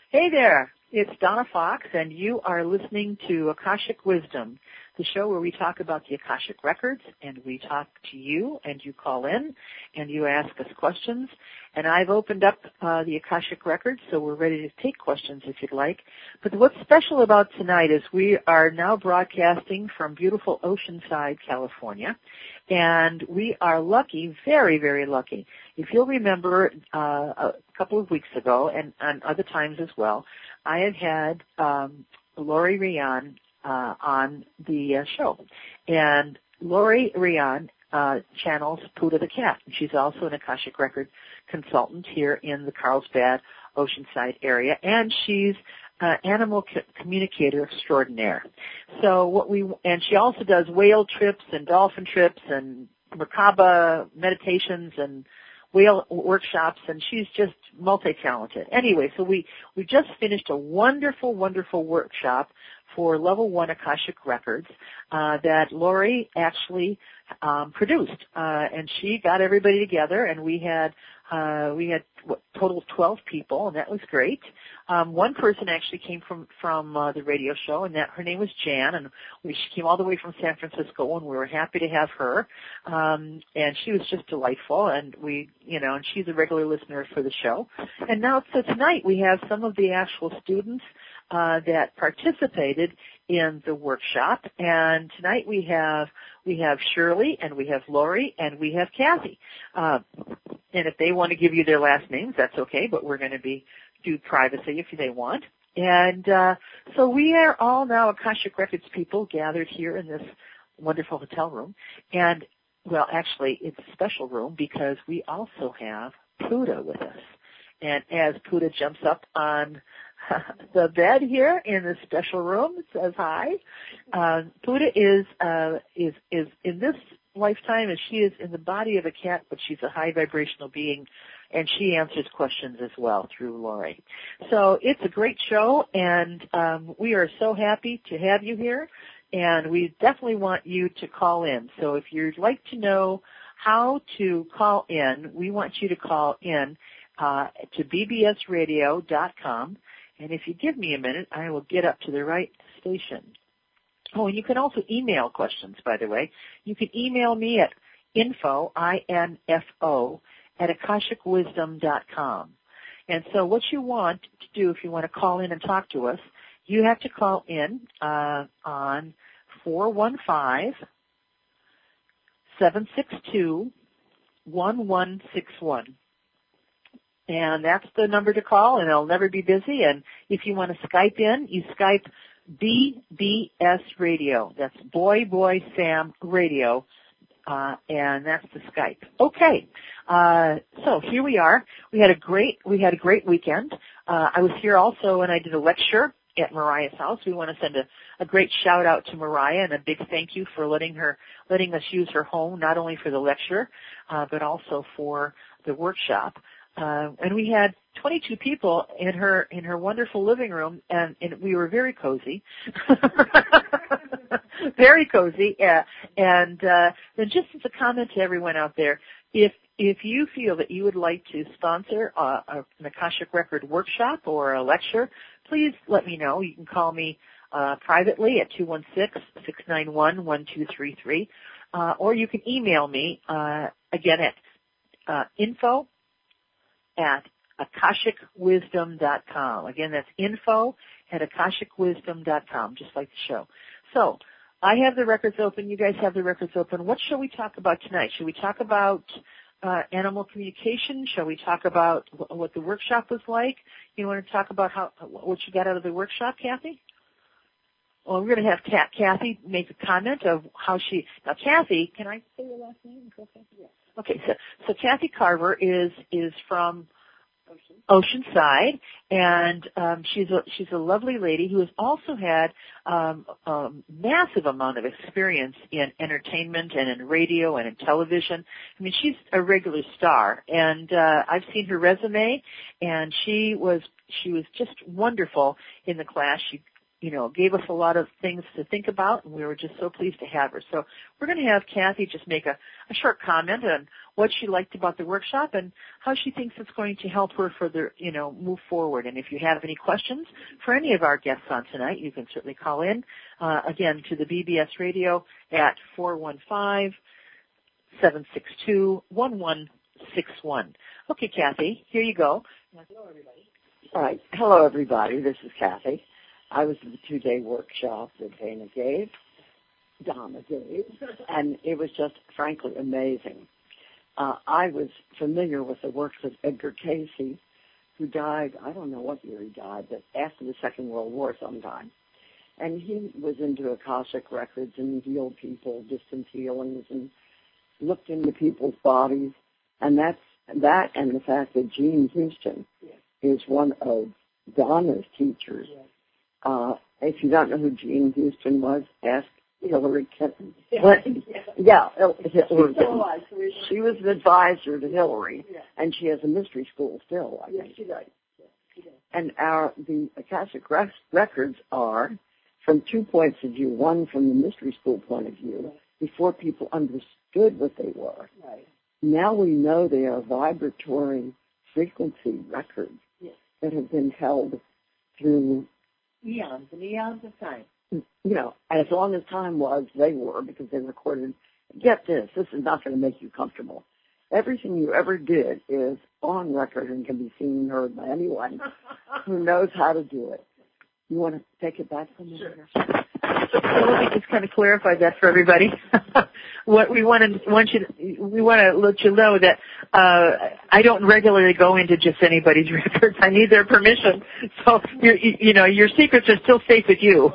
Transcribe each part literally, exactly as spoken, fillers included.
Hey there, it's Donna Fox, and you are listening to Akashic Wisdom, the show where we talk about the Akashic Records, and we talk to you, and you call in, and you ask us questions. And I've opened up uh, the Akashic Records, so we're ready to take questions if you'd like. But what's special about tonight is we are now broadcasting from beautiful Oceanside, California, and we are lucky, very, very lucky. If you'll remember, uh, a couple of weeks ago, and, and other times as well, I had had um, Lori Rian uh, on the uh, show. And Lori Rian uh, channels Puda the Cat. She's also an Akashic Record consultant here in the Carlsbad, Oceanside area, and she's uh, animal co- communicator extraordinaire. So what we and she also does whale trips and dolphin trips and Merkaba meditations and whale workshops, and she's just multi-talented. Anyway, so we, we just finished a wonderful, wonderful workshop for Level one Akashic Records uh, that Lori actually um, produced, uh, and she got everybody together, and we had uh, we had what, total of twelve people, and that was great. Um, one person actually came from from uh, the radio show, and that her name was Jan, and we, she came all the way from San Francisco, and we were happy to have her. Um, and she was just delightful, and we, you know, and she's a regular listener for the show. And now, so tonight we have some of the actual students uh, that participated in the workshop, and tonight we have we have Shirley, and we have Lori, and we have Kathy. Uh, and if they want to give you their last names, that's okay, but we're going to be do privacy if they want. And uh, so we are all now Akashic Records people gathered here in this wonderful hotel room. And, well, actually, it's a special room because we also have Puda with us. And as Puda jumps up on the bed here in this special room, says hi. Uh, Puda is, uh, is, is in this lifetime, as she is in the body of a cat, but she's a high vibrational being, and she answers questions as well through Lori. So it's a great show, and um, we are so happy to have you here, and we definitely want you to call in. So if you'd like to know how to call in, we want you to call in uh, to b b s radio dot com, and if you give me a minute, I will get up to the right station. Oh, and you can also email questions, by the way. You can email me at info, I N F O, at akashic wisdom dot com. And so what you want to do if you want to call in and talk to us, you have to call in uh, on four one five, seven six two, one one six one. And that's the number to call, and it'll never be busy. And if you want to Skype in, you Skype B B S Radio. That's Boy Boy Sam Radio, uh, and that's the Skype. Okay, uh, so here we are. We had a great we had a great weekend. Uh, I was here also, and I did a lecture at Mariah's house. We want to send a, a great shout out to Mariah and a big thank you for letting her letting us use her home, not only for the lecture, uh, but also for the workshop. Uh, and we had twenty-two people in her in her wonderful living room, and, and we were very cozy, very cozy. Uh, and uh, then, just as a comment to everyone out there, if if you feel that you would like to sponsor uh, a, an Akashic Record workshop or a lecture, please let me know. You can call me uh, privately at two one six, six nine one, one two three three, uh, or you can email me uh, again at uh, info. at akashic wisdom dot com. Again, that's info at akashic wisdom dot com, just like the show. So I have the records open. You guys have the records open. What shall we talk about tonight? Should we talk about uh, animal communication? Shall we talk about w- what the workshop was like? You want to talk about how what you got out of the workshop, Kathy? Well, we're going to have Kat, Kathy make a comment of how she. Now, Kathy, can I say your last name? Yeah. Okay, so so Kathy Carver is is from Ocean. Oceanside, and um, she's a she's a lovely lady who has also had um, a massive amount of experience in entertainment and in radio and in television. I mean, she's a regular star, and uh, I've seen her resume, and she was she was just wonderful in the class. She you know, gave us a lot of things to think about, and we were just so pleased to have her. So we're going to have Kathy just make a, a short comment on what she liked about the workshop and how she thinks it's going to help her further, you know, move forward. And if you have any questions for any of our guests on tonight, you can certainly call in, uh, again, to the B B S Radio at four one five, seven six two, one one six one. Okay, Kathy, here you go. Hello, everybody. All right. Hello, everybody. This is Kathy. I was at the two-day workshop that Dana gave, Donna gave, and it was just, frankly, amazing. Uh, I was familiar with the works of Edgar Cayce, who died, I don't know what year he died, but after the Second World War sometime. And he was into Akashic records and healed people, distant healings, and looked into people's bodies. And that's that and the fact that Gene Houston yes. is one of Donna's teachers. Yes. Uh, if you don't know who Gene Houston was, ask Hillary Clinton. Yeah, yeah Hillary Clinton. She was an advisor to Hillary, yeah. and she has a mystery school still, I yes, think. She does. Yes, she does. And our the Akashic records are from two points of view. One from the mystery school point of view, right. before people understood what they were. Right. Now we know they are vibratory frequency records yes. that have been held through eons and eons of time. You know, as long as time was, they were, because they recorded. Get this, this is not going to make you comfortable. Everything you ever did is on record and can be seen and heard by anyone who knows how to do it. You want to take it back from there? Sure. So let me just kind of clarify that for everybody. What we want to want you to, we want to let you know that uh, I don't regularly go into just anybody's records. I need their permission. So you you know your secrets are still safe with you.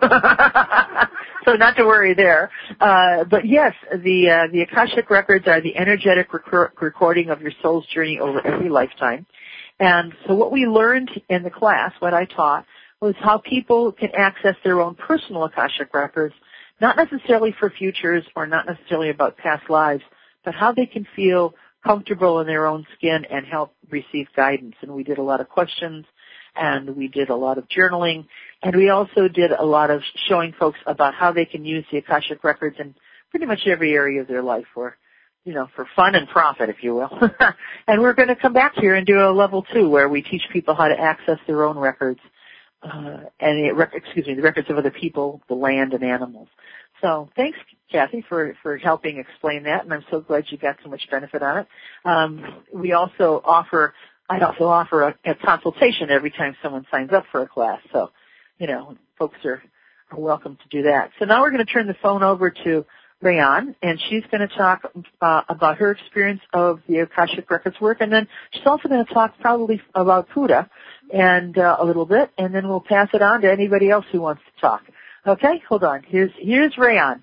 So not to worry there. Uh, but yes, the uh, the Akashic records are the energetic rec- recording of your soul's journey over every lifetime. And so what we learned in the class, what I taught, was how people can access their own personal Akashic records, not necessarily for futures or not necessarily about past lives, but how they can feel comfortable in their own skin and help receive guidance. And we did a lot of questions, and we did a lot of journaling, and we also did a lot of showing folks about how they can use the Akashic records in pretty much every area of their life for, you know, for fun and profit, if you will. And we're going to come back here and do a level two where we teach people how to access their own records. Uh, and the, excuse me, the records of other people, the land, and animals. So thanks, Kathy, for, for helping explain that, and I'm so glad you got so much benefit on it. Um, we also offer, I also offer a, a consultation every time someone signs up for a class. So, you know, folks are, are welcome to do that. So now we're going to turn the phone over to Rayon, and she's going to talk uh, about her experience of the Akashic Records work, and then she's also going to talk probably about Puda and uh, a little bit, and then we'll pass it on to anybody else who wants to talk. Okay, hold on. Here's here's Rayon.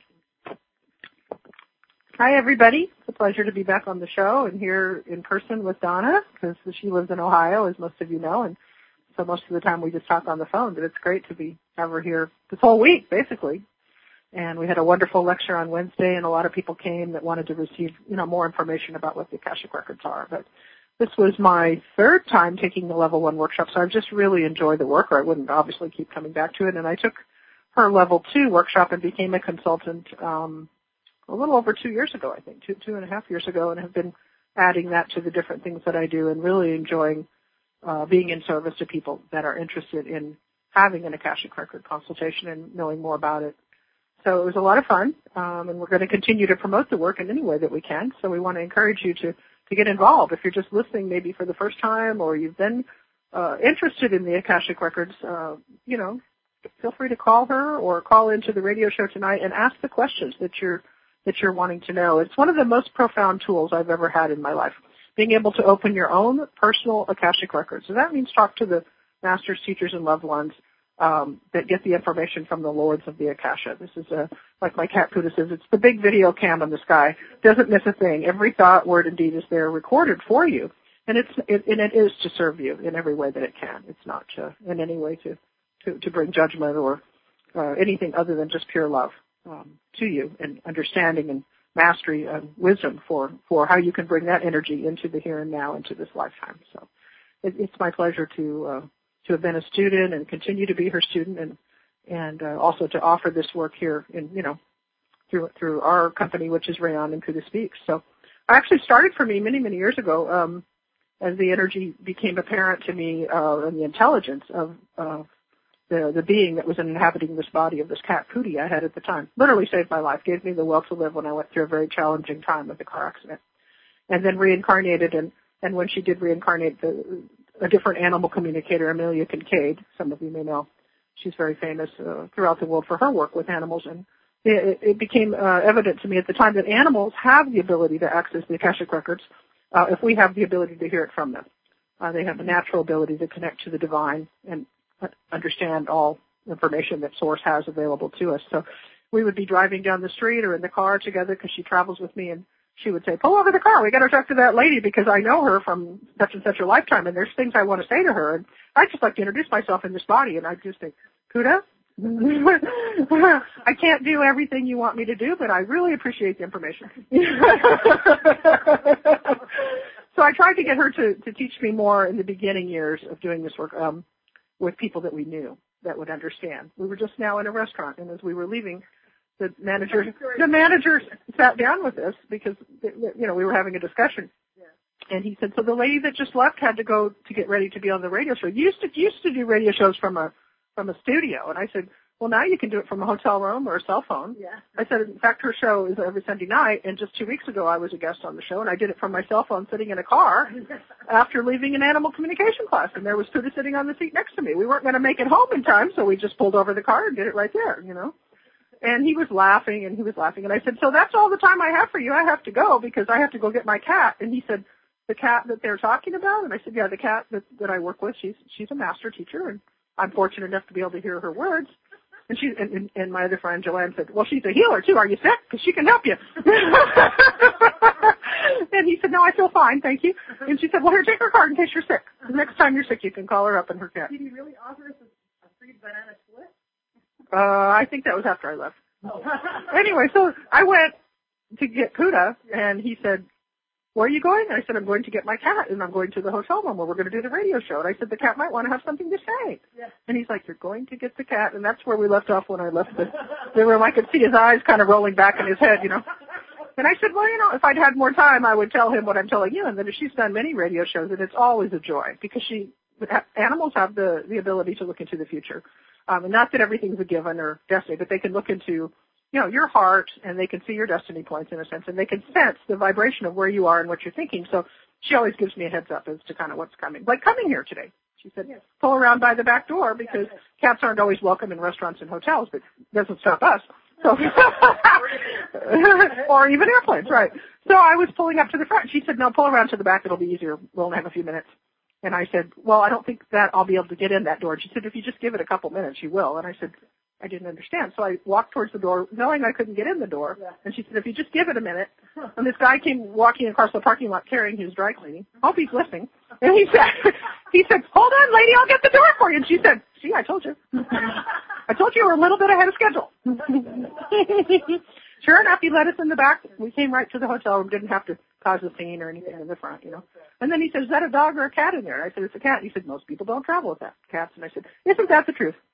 Hi, everybody. It's a pleasure to be back on the show and here in person with Donna, because she lives in Ohio, as most of you know, and so most of the time we just talk on the phone, but it's great to be have her here this whole week, basically. And we had a wonderful lecture on Wednesday, and a lot of people came that wanted to receive, you know, more information about what the Akashic Records are. But this was my third time taking the level one workshop, so I've just really enjoyed the work, or I wouldn't obviously keep coming back to it. And I took her level two workshop and became a consultant um, a little over two years ago, I think, two, two and a half years ago, and have been adding that to the different things that I do and really enjoying uh, being in service to people that are interested in having an Akashic Record consultation and knowing more about it. So it was a lot of fun, um, and we're going to continue to promote the work in any way that we can. So we want to encourage you to, to get involved. If you're just listening maybe for the first time or you've been uh, interested in the Akashic Records, uh, you know, feel free to call her or call into the radio show tonight and ask the questions that you're that you're wanting to know. It's one of the most profound tools I've ever had in my life, being able to open your own personal Akashic Records. So that means talk to the masters, teachers, and loved ones Um, that get the information from the lords of the Akasha. This is a, like my cat Puda says, it's the big video cam in the sky. Doesn't miss a thing. Every thought, word, and deed is there recorded for you. And it's, it, and it is to serve you in every way that it can. It's not to, in any way to, to, to bring judgment or uh, anything other than just pure love um, to you and understanding and mastery and wisdom for, for how you can bring that energy into the here and now, into this lifetime. So it, it's my pleasure to, uh, to have been a student and continue to be her student and and uh, also to offer this work here in, you know, through through our company, which is Rayon and Kuda Speaks. So I actually started for me many, many years ago um, as the energy became apparent to me uh, and the intelligence of uh, the, the being that was inhabiting this body of this cat, Cootie, I had at the time. Literally saved my life, gave me the will to live when I went through a very challenging time with the car accident. And then reincarnated, and, and when she did reincarnate, the, a different animal communicator, Amelia Kincaid, some of you may know, she's very famous uh, throughout the world for her work with animals, and it, it became uh, evident to me at the time that animals have the ability to access the Akashic Records uh, if we have the ability to hear it from them. Uh, they have a natural ability to connect to the divine and uh, understand all information that Source has available to us. So we would be driving down the street or in the car together because she travels with me, and she would say, pull over the car. We got to talk to that lady because I know her from such and such a lifetime, and there's things I want to say to her. And I'd just like to introduce myself in this body. And I'd just think, Kuda, I can't do everything you want me to do, but I really appreciate the information. So I tried to get her to, to teach me more in the beginning years of doing this work um, with people that we knew that would understand. We were just now in a restaurant, and as we were leaving, the manager, the manager sat down with us because, you know, we were having a discussion. Yeah. And he said, so the lady that just left had to go to get ready to be on the radio show. You used to, used to do radio shows from a, from a studio. And I said, well, now you can do it from a hotel room or a cell phone. Yeah. I said, in fact, her show is every Sunday night. And just two weeks ago, I was a guest on the show, and I did it from my cell phone sitting in a car after leaving an animal communication class. And there was Kuda sitting on the seat next to me. We weren't going to make it home in time, so we just pulled over the car and did it right there, you know. And he was laughing, and he was laughing. And I said, so that's all the time I have for you. I have to go because I have to go get my cat. And he said, the cat that they're talking about? And I said, yeah, the cat that, that I work with, she's she's a master teacher, and I'm fortunate enough to be able to hear her words. And she and, and, and my other friend, Joanne, said, well, she's a healer, too. Are you sick? Because she can help you. And he said, no, I feel fine, thank you. And she said, well, here, take her card in case you're sick. The next time you're sick, you can call her up and her cat. Did he really offer us a, a free banana split? Uh, I think that was after I left. Oh. Anyway, so I went to get Kuda, and he said, where are you going? And I said, I'm going to get my cat, and I'm going to the hotel room where we're going to do the radio show. And I said, the cat might want to have something to say. Yeah. And he's like, you're going to get the cat. And that's where we left off when I left the, the room. I could see his eyes kind of rolling back in his head, you know. And I said, well, you know, if I'd had more time, I would tell him what I'm telling you. And then she's done many radio shows, and it's always a joy because she, animals have the, the ability to look into the future. Um, and not that everything's a given or destiny, but they can look into, you know, your heart, and they can see your destiny points in a sense, and they can sense the vibration of where you are and what you're thinking. So she always gives me a heads up as to kind of what's coming. Like coming here today. She said, yes, pull around by the back door because cats aren't always welcome in restaurants and hotels, but it doesn't stop us. So, or even airplanes, right. So I was pulling up to the front. She said, no, pull around to the back. It'll be easier. We'll only have a few minutes. And I said, well, I don't think that I'll be able to get in that door. And she said, if you just give it a couple minutes, you will. And I said, I didn't understand. So I walked towards the door, knowing I couldn't get in the door. Yeah. And she said, if you just give it a minute. And this guy came walking across the parking lot carrying his dry cleaning. Hope he's listening. And he said, he said, hold on, lady, I'll get the door for you. And she said, see, I told you. I told you we're a little bit ahead of schedule. Sure enough, he let us in the back. We came right to the hotel room, didn't have to cause a scene or anything in the front, you know. And then he said, is that a dog or a cat in there? I said, it's a cat. He said, most people don't travel with that cats. And I said, isn't that the truth?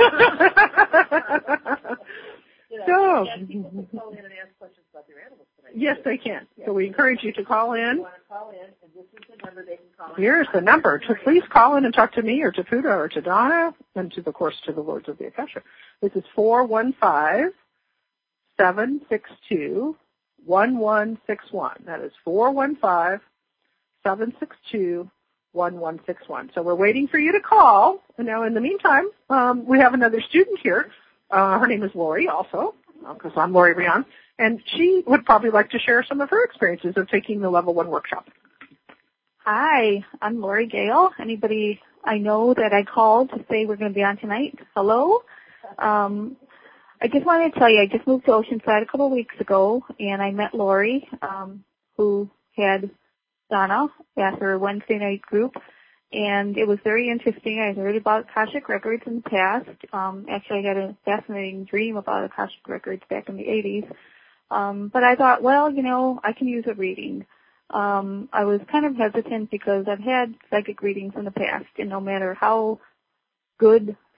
So, people can call in and ask questions about their animals tonight. Yes, they can. So we encourage you to call in. You want to call in, and this is the number they can call in. Here's the number. To please call in and talk to me or to Kuda or to Donna and to, of course, to the Lords of the Akasha. This is four one five, seven six two, one one six one. That is four one five, seven six two, one one six one. So we're waiting for you to call. And now in the meantime, um, we have another student here. Uh, her name is Lori also, because uh, I'm Lori Rayon. And she would probably like to share some of her experiences of taking the level one workshop. Hi, I'm Lori Gale. Anybody I know that I called to say we're going to be on tonight? Hello? Um, I just wanted to tell you, I just moved to Oceanside a couple of weeks ago, and I met Lori, um, who had Donna at her Wednesday night group, and it was very interesting. I heard about Akashic Records in the past. Um, actually, I had a fascinating dream about Akashic Records back in the eighties. Um, but I thought, well, you know, I can use a reading. Um, I was kind of hesitant because I've had psychic readings in the past, and no matter how good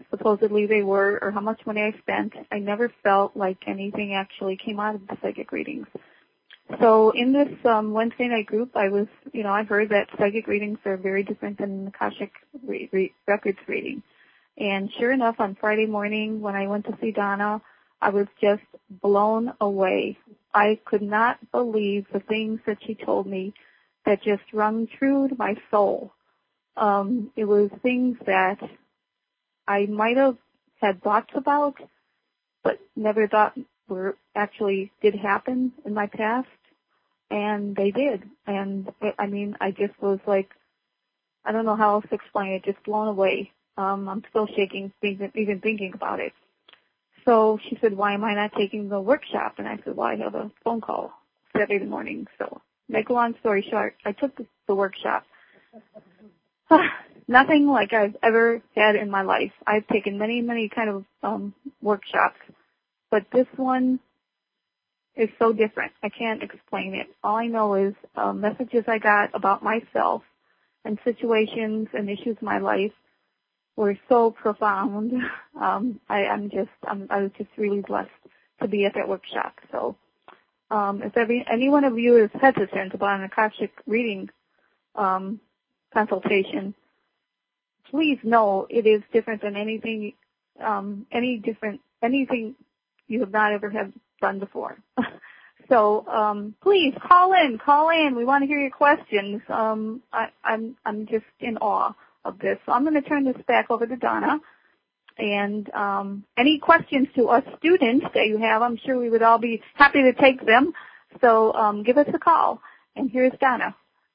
supposedly they were or how much money I spent, I never felt like anything actually came out of the psychic readings. So in this um, Wednesday night group, I was, you know, I heard that psychic readings are very different than Akashic re- re- records reading. And sure enough, on Friday morning when I went to see Donna, I was just blown away. I could not believe the things that she told me that just rung true to my soul. Um, it was things that I might have had thoughts about, but never thought were actually did happen in my past, and they did. And I mean, I just was like, I don't know how else to explain it, just blown away. Um, I'm still shaking even thinking about it. So she said, why am I not taking the workshop? And I said, well, I have a phone call Saturday morning. So make a long story short, I took the, the workshop. Nothing like I've ever had in my life. I've taken many, many kind of um, workshops, but this one is so different. I can't explain it. All I know is uh, messages I got about myself and situations and issues in my life were so profound. Um, I, I'm just, I'm, I was just really blessed to be at that workshop. So, um, if every, any one of you is hesitant about an Akashic reading um, consultation, please know it is different than anything, um, any different, anything you have not ever have done before. So, um, please call in, call in. We want to hear your questions. Um, I, I'm, I'm just in awe of this. So I'm going to turn this back over to Donna. And um, any questions to us students that you have, I'm sure we would all be happy to take them. So um, give us a call. And here's Donna.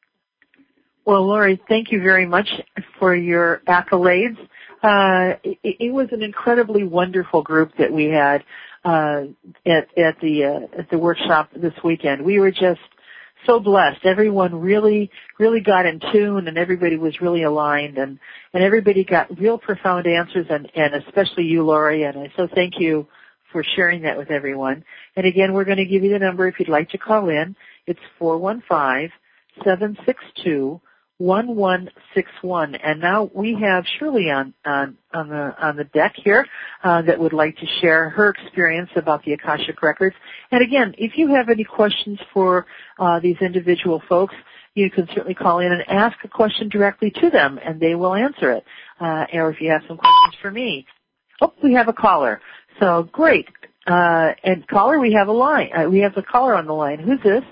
Well, Lori, thank you very much for your accolades. Uh, it, it was an incredibly wonderful group that we had uh, at, at the uh, at the workshop this weekend. We were just so blessed. Everyone really, really got in tune, and everybody was really aligned, and, and everybody got real profound answers, and, and especially you, Lori, and I so thank you for sharing that with everyone. And again, we're going to give you the number if you'd like to call in. It's four one five, seven six two, one one six one. And now we have Shirley on, on, on the, on the deck here, uh, that would like to share her experience about the Akashic Records. And again, if you have any questions for, uh, these individual folks, you can certainly call in and ask a question directly to them, and they will answer it. Uh, or if you have some questions for me. Oh, we have a caller. So great. Uh, and caller, we have a line. Uh, we have a caller on the line. Who's this?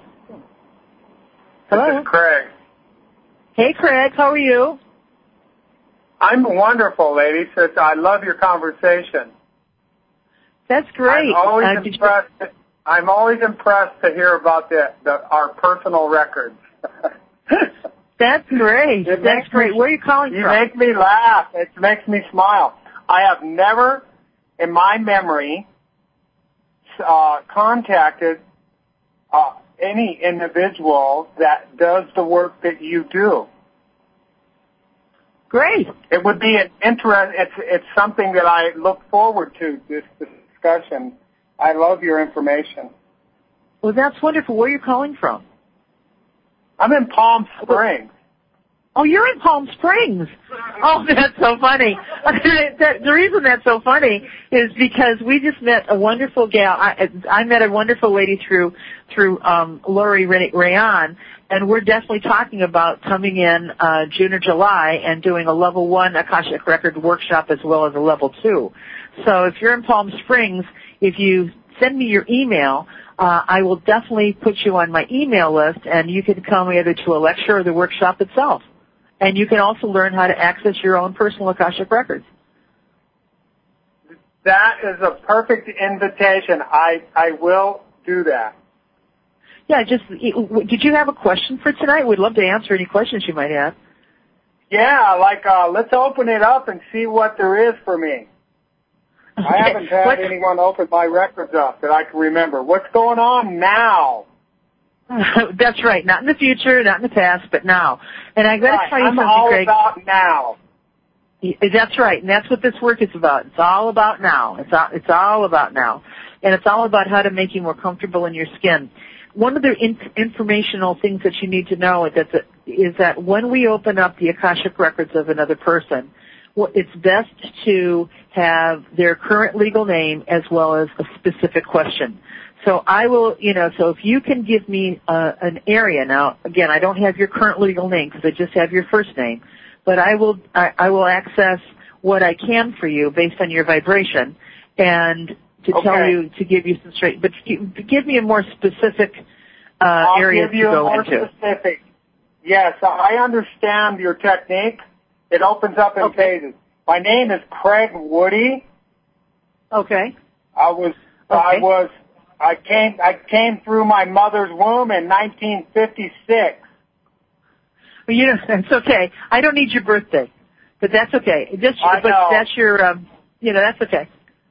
Hello? This is Craig. Hey, Craig. How are you? I'm wonderful, ladies. It's, I love your conversation. That's great. I'm always uh, impressed. You... I'm always impressed to hear about the, the our personal records. That's great. It That's great. Me, Where are you calling you from? You make me laugh. It makes me smile. I have never, in my memory, uh, contacted uh, any individual that does the work that you do. Great. It would be an interest. It's it's something that I look forward to. This, this discussion. I love your information. Well, that's wonderful. Where are you calling from? I'm in Palm Springs. Oh, you're in Palm Springs. Oh, that's so funny. that, the reason that's so funny is because we just met a wonderful gal. I, I met a wonderful lady through through um, Lori Rayon, and we're definitely talking about coming in uh, June or July and doing a level one Akashic Record workshop as well as a level two. So if you're in Palm Springs, if you send me your email, uh, I will definitely put you on my email list, and you can come either to a lecture or the workshop itself. And you can also learn how to access your own personal Akashic Records. That is a perfect invitation. I, I will do that. Yeah, just, did you have a question for tonight? We'd love to answer any questions you might have. Yeah, like, uh, let's open it up and see what there is for me. Okay. I haven't had what? anyone open my records up that I can remember. What's going on now? That's right. Not in the future, not in the past, but now. And I got to right. tell you I'm something, all Craig. about now. That's right, and that's what this work is about. It's all about now. It's all, it's all about now, and it's all about how to make you more comfortable in your skin. One of the in- informational things that you need to know is that, the, is that when we open up the Akashic Records of another person, well, it's best to have their current legal name as well as a specific question. So I will, you know, so if you can give me uh, an area now, again, I don't have your current legal name because I just have your first name, but I will, I, I will access what I can for you based on your vibration and to okay. tell you, to give you some straight, but give me a more specific uh, I'll area give you to go more into. Specific. Yes, I understand your technique. It opens up in Okay. phases. My name is Craig Woody. Okay. I was, Okay. I was, I came, I came through my mother's womb in nineteen fifty-six. Well, you know, that's okay. I don't need your birthday, but that's okay. Just, I but know. that's your, um, you know, that's okay.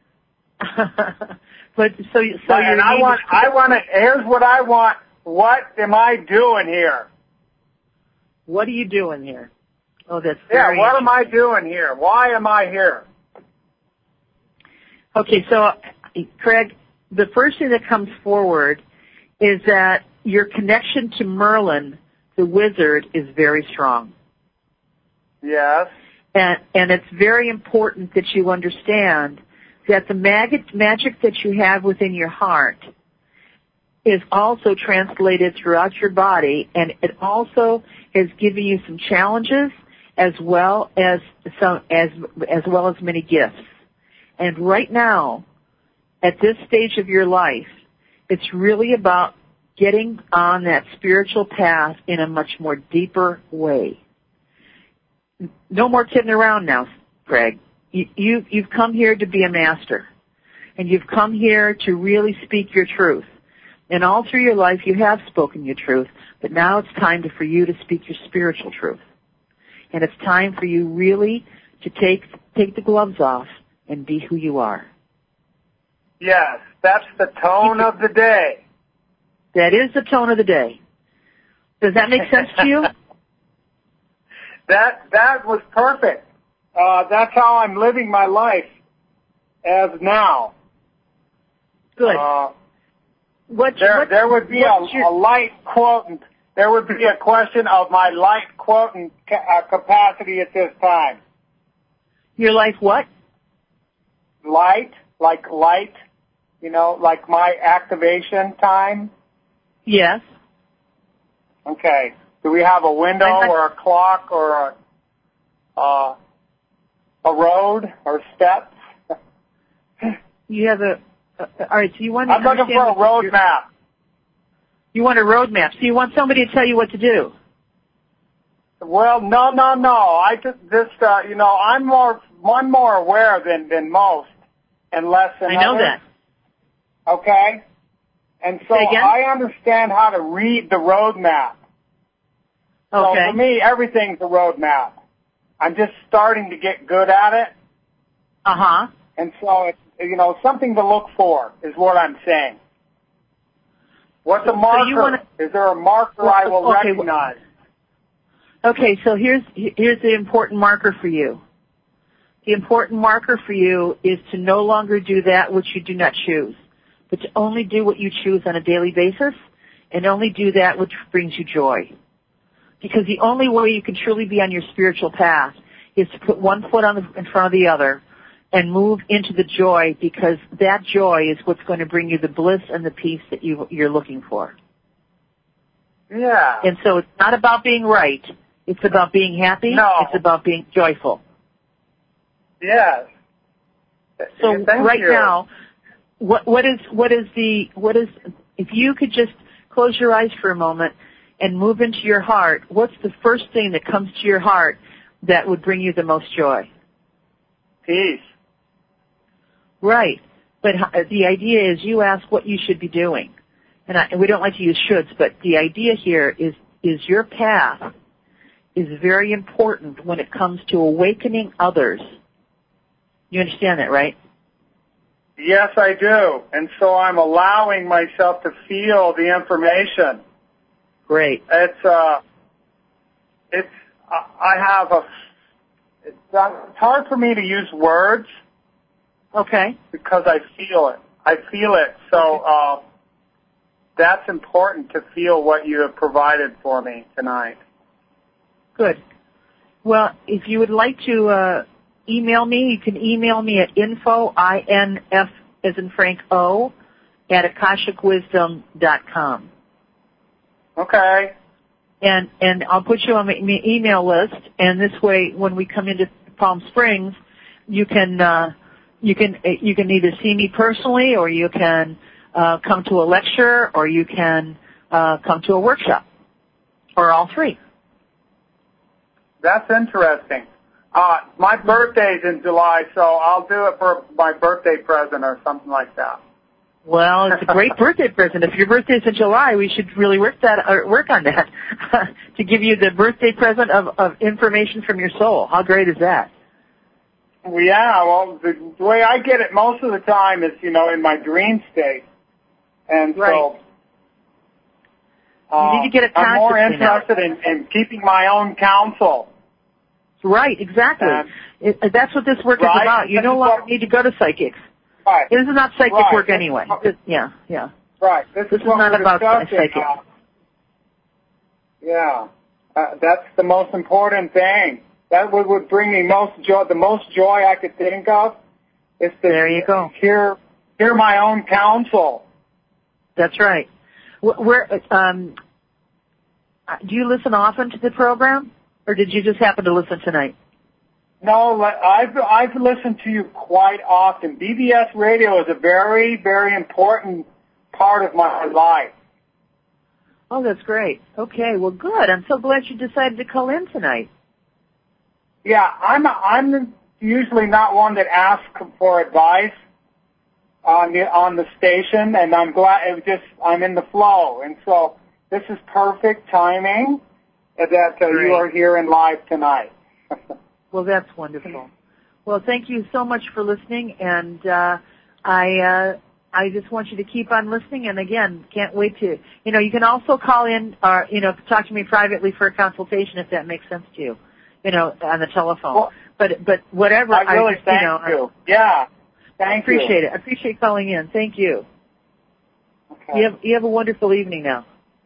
but so, so But, your and I name want, is, I want to. Here's what I want. What am I doing here? what are you doing here? Oh, that's Yeah, very what am I doing here? Why am I here? Okay, so, Craig, the first thing that comes forward is that your connection to Merlin, the wizard, is very strong. Yes. And, and it's very important that you understand that the mag- magic that you have within your heart is also translated throughout your body, and it also is giving you some challenges as well as some as as well as many gifts. And right now, at this stage of your life, it's really about getting on that spiritual path in a much more deeper way. No more kidding around now, Craig. You, you, you've come here to be a master, and you've come here to really speak your truth. And all through your life, you have spoken your truth, but now it's time to, for you to speak your spiritual truth. And it's time for you really to take take the gloves off and be who you are. Yes, that's the tone of the day. That is the tone of the day. Does that make sense to you? That that was perfect. Uh, that's how I'm living my life as now. Good. Uh, what, there, what, there would be a, your, a light quotient. There would be a question of my light quotient ca- uh, capacity at this time. your life what? Light, like light, you know, like my activation time. Yes. Okay. Do we have a window I'm not- or a clock or a uh, a road or steps? You have a, uh, all right, so you want to I'm looking for a what road your- map. You want a road map. So you want somebody to tell you what to do. Well, no, no, no. I just, just uh, you know, I'm more, I'm more aware than than most, and less than I know others. that. Okay. And so Say again? I understand how to read the road map. So Okay. for me, everything's a road map. I'm just starting to get good at it, Uh-huh. and so it's, you know, something to look for is what I'm saying. What's So- a so marker? you wanna- Is there a marker Well, I will okay, recognize? Okay, so here's here's the important marker for you. The important marker for you is to no longer do that which you do not choose, but to only do what you choose on a daily basis, and only do that which brings you joy. Because the only way you can truly be on your spiritual path is to put one foot on the, in front of the other and move into the joy, because that joy is what's going to bring you the bliss and the peace that you, you're looking for. Yeah. And so it's not about being right. It's about being happy. No. It's about being joyful. Yes. So Thank right you. now, what what is what is the what is if you could just close your eyes for a moment and move into your heart, what's the first thing that comes to your heart that would bring you the most joy? Peace. Right. But h- the idea is you ask what you should be doing. And, I, and we don't like to use shoulds, but the idea here is is your path is very important when it comes to awakening others. You understand that, right? Yes, I do. And so I'm allowing myself to feel the information. Great. It's, uh, it's, I have a, it's, it's hard for me to use words Okay. because I feel it. I feel it. So, uh, that's important to feel what you have provided for me tonight. Good. Well, if you would like to uh, email me, you can email me at info, I N F as in Frank O, at akashic wisdom dot com. Okay. And and I'll put you on my email list, and this way, when we come into Palm Springs, you can uh, you can you can either see me personally, or you can uh, come to a lecture, or you can uh, come to a workshop, or all three. That's interesting. Uh, my birthday's in July, so I'll do it for my birthday present or something like that. Well, it's a great birthday present. If your birthday's in July, we should really work that or work on that to give you the birthday present of, of information from your soul. How great is that? Yeah, well, the, the way I get it most of the time is, you know, in my dream state. And right. so uh, you need to get a I'm more now. interested in, in keeping my own counsel. Right, exactly. And, it, that's what this work right? is about. You no longer need to go to psychics. Right. This is not psychic right. work anyway. This, yeah, yeah. Right. This, this is, is not about psychic. Uh, yeah. Uh, that's the most important thing. That would, would bring me most joy. The most joy I could think of is to there you go. hear hear my own counsel. That's right. Where um, do you listen often to the program, or did you just happen to listen tonight? No, I've I've listened to you quite often. B B S radio is a very, very important part of my life. Oh, that's great. Okay, well, good. I'm so glad you decided to call in tonight. Yeah, I'm I'm usually not one that asks for advice on the on the station, and I'm glad it was just I'm in the flow, and so this is perfect timing that uh, you are here in live tonight. Well, that's wonderful. Well, thank you so much for listening, and uh, I uh, I just want you to keep on listening. And again, can't wait to you know you can also call in or you know talk to me privately for a consultation if that makes sense to you, you know, on the telephone. Well, but but whatever. I really I just, thank you. Know, you. Yeah, thank I appreciate you. it. I appreciate calling in. Thank you. Okay. You have you have a wonderful evening now.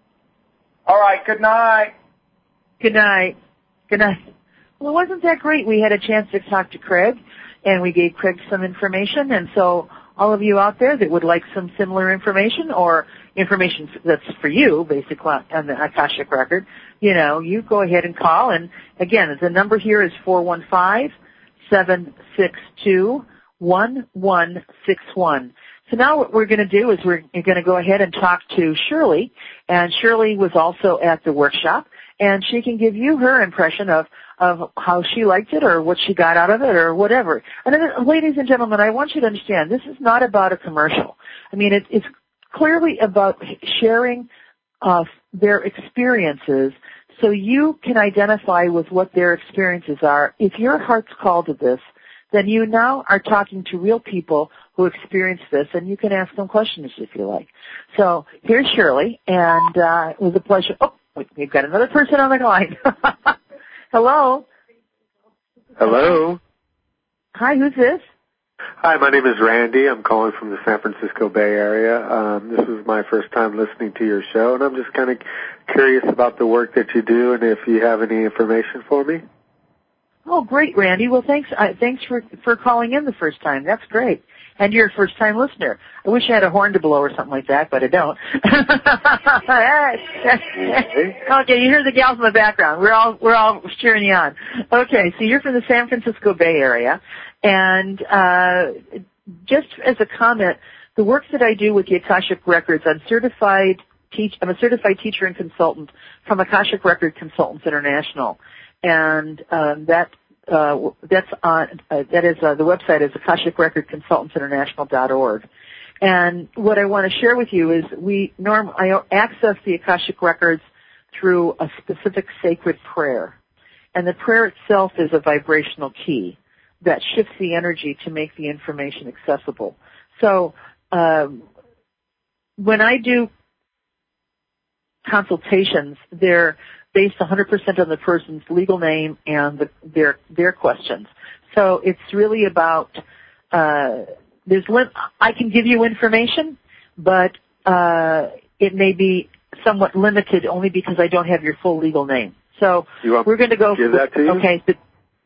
All right. Good night. Good night. Good night. Well, wasn't that great? We had a chance to talk to Craig, and we gave Craig some information. And so all of you out there that would like some similar information or information that's for you, basically, on the Akashic Record, you know, you go ahead and call. And, again, the number here is four one five, seven six two, one one six one. So now what we're going to do is we're going to go ahead and talk to Shirley. And Shirley was also at the workshop, and she can give you her impression of of how she liked it or what she got out of it or whatever. And then, ladies and gentlemen, I want you to understand this is not about a commercial. I mean, it, it's clearly about sharing uh, their experiences so you can identify with what their experiences are. If your heart's called to this, then you now are talking to real people who experience this, and you can ask them questions if you like. So here's Shirley, and uh, it was a pleasure. Oh, we've got another person on the line. Hello. Hello. Hi, who's this? Hi, my name is Randy. I'm calling from the San Francisco Bay Area. Um, this is my first time listening to your show, and I'm just kind of curious about the work that you do and if you have any information for me. Oh, great, Randy. Well, thanks. Uh, thanks for for calling in the first time. That's great. And you're a first-time listener. I wish I had a horn to blow or something like that, but I don't. Okay, you hear the gals in the background. We're all we're all cheering you on. Okay, so you're from the San Francisco Bay Area, and uh, just as a comment, the work that I do with the Akashic Records, I'm certified. Teach, I'm a certified teacher and consultant from Akashic Record Consultants International. And um, that uh, that's on uh, that is uh, the website is akashic record consultants international dot org. And what I want to share with you is we norm I access the Akashic Records through a specific sacred prayer, and the prayer itself is a vibrational key that shifts the energy to make the information accessible. So um, when I do consultations, they're based one hundred percent on the person's legal name and the, their their questions. So it's really about uh, there's lim- I can give you information, but uh, it may be somewhat limited only because I don't have your full legal name. So you want we're going to go. Give that to you? Okay. The,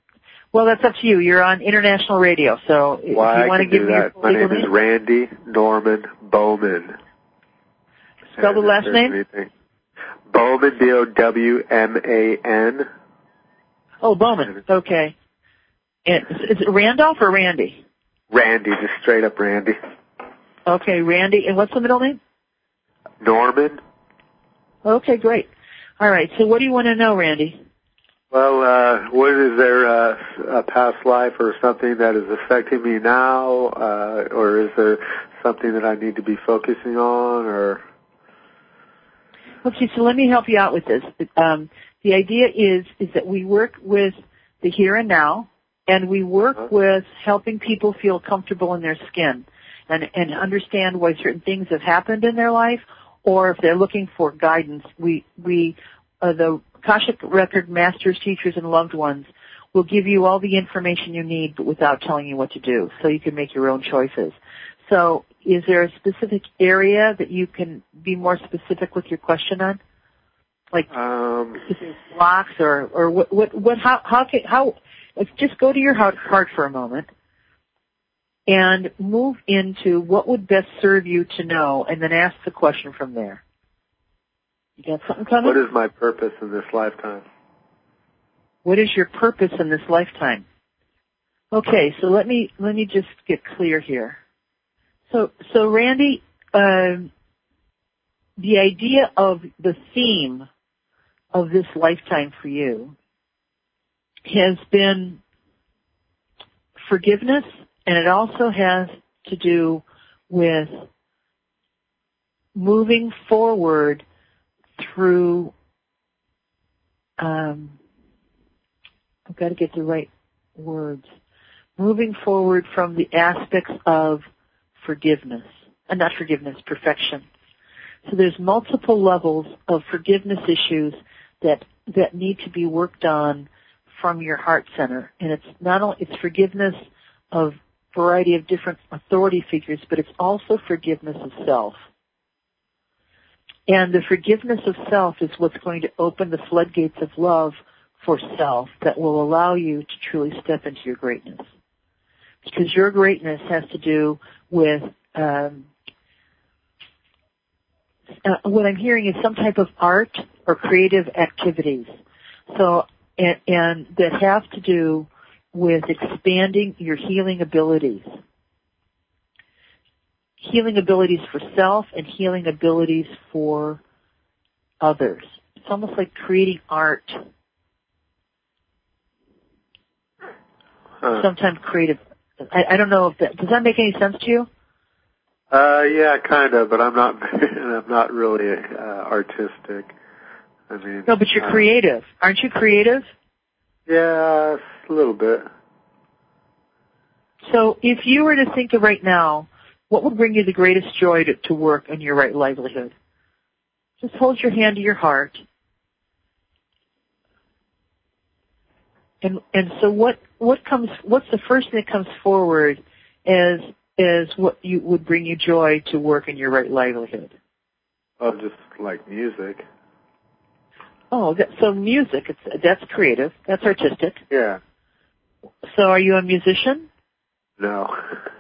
Well, that's up to you. You're on international radio, so if Why you want I to can give do me that. your My name name. is Randy Norman Bowman. Spell the last name? Anything. Bowman, B O W M A N. Oh, Bowman. Okay. And is it Randolph or Randy? Randy, just straight up Randy. Okay, Randy. And what's the middle name? Norman. Okay, great. All right. So what do you want to know, Randy? Well, uh, what is there uh, a past life or something that is affecting me now, uh, or is there something that I need to be focusing on, or? Okay, so let me help you out with this. Um, the idea is is that we work with the here and now, and we work uh-huh. with helping people feel comfortable in their skin and, and understand why certain things have happened in their life, or if they're looking for guidance. We, we uh, the Akashic Record Masters, Teachers, and Loved Ones will give you all the information you need, but without telling you what to do, so you can make your own choices. So is there a specific area that you can be more specific with your question on? Like um, blocks or, or what, what, what, how, how can, how, let's just go to your heart, heart for a moment and move into what would best serve you to know, and then ask the question from there. You got something coming? What is my purpose in this lifetime? What is your purpose in this lifetime? Okay, so let me, let me just get clear here. So, so Randy, uh, the idea of the theme of this lifetime for you has been forgiveness, and it also has to do with moving forward through, um, I've got to get the right words, moving forward from the aspects of forgiveness, and uh, not forgiveness, perfection. So there's multiple levels of forgiveness issues that that need to be worked on from your heart center, and it's not only it's forgiveness of a variety of different authority figures, but it's also forgiveness of self. And the forgiveness of self is what's going to open the floodgates of love for self that will allow you to truly step into your greatness. Because your greatness has to do with um, uh, what I'm hearing is some type of art or creative activities. So, and, and that have to do with expanding your healing abilities. Healing abilities for self and healing abilities for others. It's almost like creating art. Huh. Sometimes creative. I, I don't know if that, does that make any sense to you? Uh, yeah, kind of, but I'm not, I'm not really, uh, artistic. I mean. No, but you're uh, creative. Aren't you creative? Yeah, a little bit. So if you were to think of right now, what would bring you the greatest joy to, to work in your right livelihood? Just hold your hand to your heart. And, and so what, what comes, what's the first thing that comes forward as, as what you would bring you joy to work in your right livelihood? Oh, just like music. Oh, that, so music, it's, that's creative. That's artistic. Yeah. So are you a musician? No.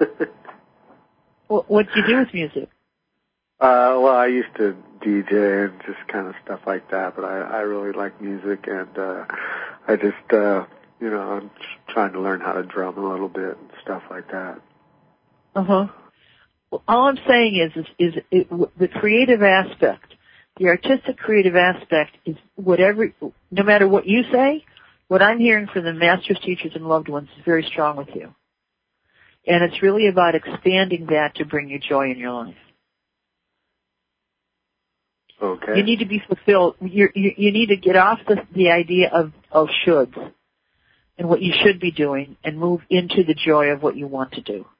What, what do you do with music? Uh, well, I used to D J and just kind of stuff like that, but I, I really like music, and uh, I just, uh, you know, I'm trying to learn how to drum a little bit and stuff like that. Uh-huh. Well, all I'm saying is, is, is it, the creative aspect, the artistic creative aspect is whatever, no matter what you say, what I'm hearing from the masters, teachers, and loved ones is very strong with you. And it's really about expanding that to bring you joy in your life. Okay. You need to be fulfilled. You're, you you need to get off the, the idea of, of shoulds and what you should be doing and move into the joy of what you want to do.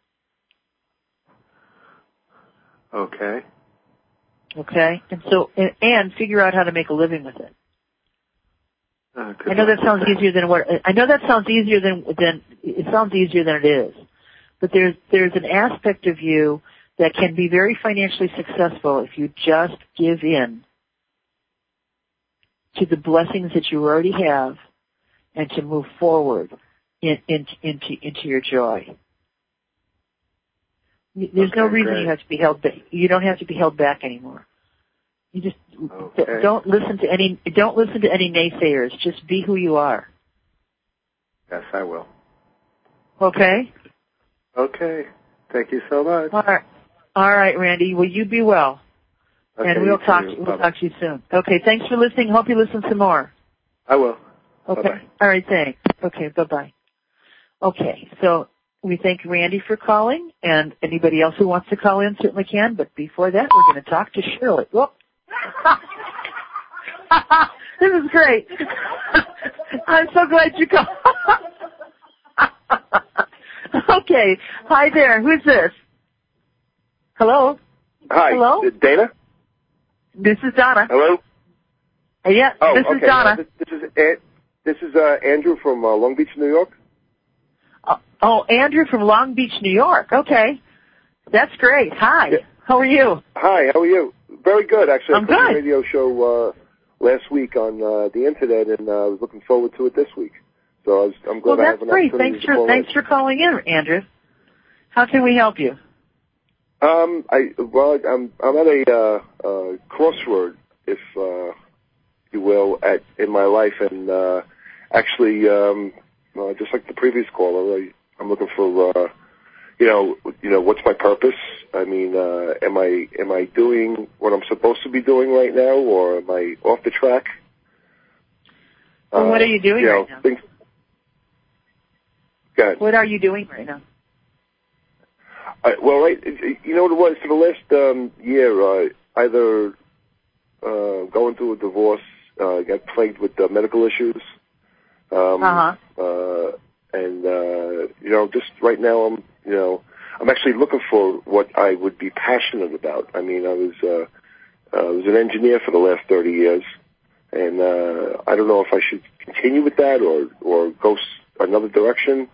Okay. Okay? And so, and, and figure out how to make a living with it. Uh, I know that sounds easier than what, I know that sounds easier than, than, it sounds easier than it is. But there's, there's an aspect of you that can be very financially successful if you just give in to the blessings that you already have and to move forward. in, in, into into your joy. There's okay, no reason great. you have to be held back. You don't have to be held back anymore. You just okay. don't listen to any don't listen to any naysayers. Just be who you are. Yes, I will. Okay? Okay. Thank you so much. All right. All right, Randy. Well, you be well. Okay, and we'll talk too. we'll Bye-bye. talk to you soon. Okay, thanks for listening. Hope you listen some more. I will. Okay. Bye-bye. All right, thanks. Okay, bye-bye. Okay, so we thank Randy for calling, and anybody else who wants to call in certainly can, but before that, we're going to talk to Shirley. Whoop. This is great. I'm so glad you called. Okay. Hi there. Who's this? Hello? Hi. Hello? Dana? This is Donna. Hello? Uh, yeah, Oh, this okay. is Donna. Uh, this, this is An- this is uh, Andrew from uh, Long Beach, New York. Uh, oh, Andrew from Long Beach, New York. Okay. That's great. Hi. Yeah. How are you? Hi, how are you? Very good, actually. I'm I put good. the radio show uh, last week on uh, the internet, and uh, I was looking forward to it this week. So I was, I'm glad Well, I that's have an great. opportunity Thanks to for call thanks in. for calling in, Andrew. How can we help you? Um, I well, I'm I'm at a uh, uh, crossroad, if uh, you will, at in my life, and uh, actually, um, uh, just like the previous caller, I, I'm looking for, uh, you know, you know, what's my purpose? I mean, uh, am I am I doing what I'm supposed to be doing right now, or am I off the track? Well, uh, what are you doing you know, right now? Things, go ahead. What are you doing right now? I, well, right, you know what it was for the last um, year. Uh, either uh, going through a divorce, uh, got plagued with uh, medical issues, um, Uh-huh. uh, and uh, you know, just right now, I'm you know, I'm actually looking for what I would be passionate about. I mean, I was uh, I was an engineer for the last thirty years, and uh, I don't know if I should continue with that or or go s- another direction.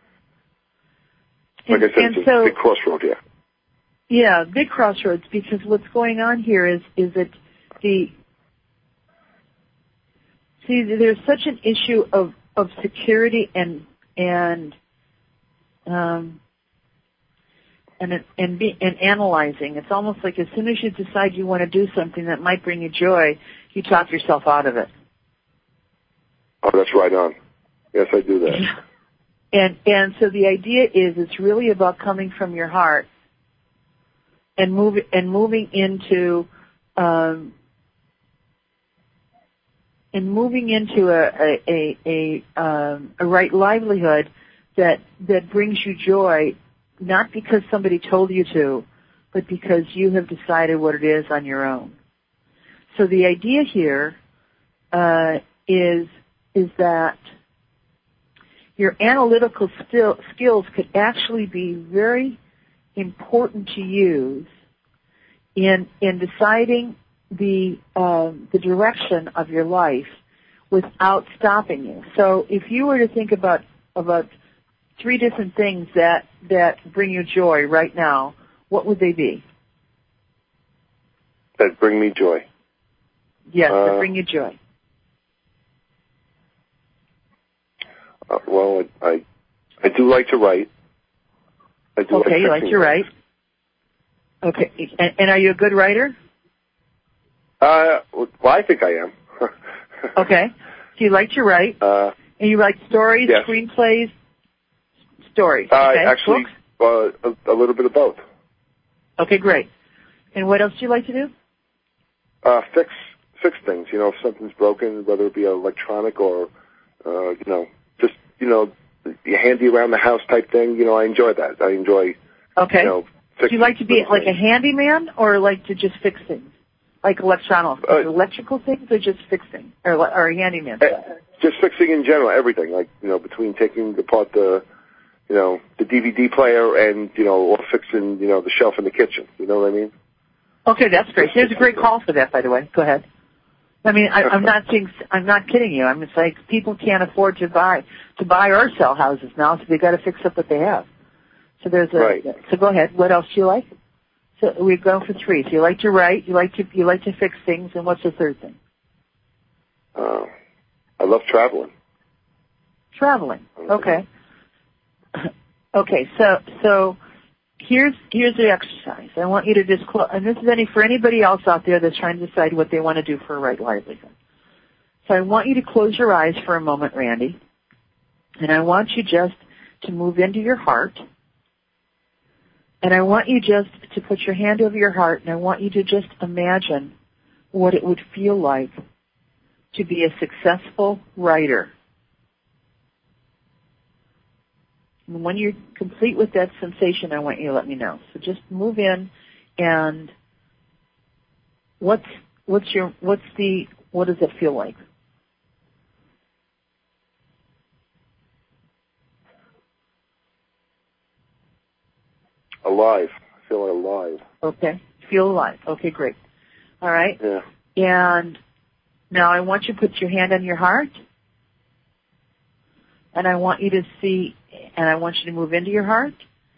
Like And, I said, and it's so, a big crossroad here. yeah, big crossroads, because what's going on here is is that the see there's such an issue of of security and and um and and be and analyzing. It's almost like as soon as you decide you want to do something that might bring you joy, you talk yourself out of it. Oh, that's right on. Yes, I do that. And and so the idea is it's really about coming from your heart and moving and moving into um, and moving into a a a, a, um, a right livelihood that that brings you joy, not because somebody told you to, but because you have decided what it is on your own. So the idea here uh, is is that your analytical still, skills could actually be very important to use in in deciding the um, the direction of your life without stopping you. So, if you were to think about about three different things that that bring you joy right now, what would they be? That bring me joy. Yes, Uh, that bring you joy. Uh, well, I, I I do like to write. I do Okay, like you like fixing to write. things. Okay, and, and are you a good writer? Uh, well, I think I am. Okay, so you like to write, Uh, and you write stories, yes. screenplays, stories. uh, Okay, actually, books. uh, a, a little bit of both. Okay, great. And what else do you like to do? Uh, fix fix things. You know, if something's broken, whether it be electronic or, uh, you know, just you know, the handy around the house type thing. You know, I enjoy that. I enjoy. Okay. You know, do you like to be like a handyman, or like to just fix things, like electronic, Uh, electrical things, or just fixing, or or a handyman? Uh, just fixing in general, everything. Like you know, between taking apart the, you know, the D V D player and you know, or fixing you know the shelf in the kitchen. You know what I mean? Okay, that's great. There's a great call for that, by the way. Go ahead. I mean, I, I'm not saying, I'm not kidding you. I'm just like, people can't afford to buy to buy or sell houses now, so they've got to fix up what they have. So there's a. Right. So go ahead. What else do you like? So we've gone for three. So you like to write, you like to you like to fix things, and what's the third thing? Uh, I love traveling. Traveling. Okay. Okay. So so here's here's the exercise. I want you to disclose, and this is any for anybody else out there that's trying to decide what they want to do for a right livelihood. So I want you to close your eyes for a moment, Randy, and I want you just to move into your heart. And I want you just to put your hand over your heart, and I want you to just imagine what it would feel like to be a successful writer. And when you're complete with that sensation, I want you to let me know. So just move in, and what's what's your what's the what does it feel like? Alive. Feeling alive. Okay. Feel alive. Okay, great. All right. Yeah. And now I want you to put your hand on your heart, and I want you to see, and I want you to move into your heart,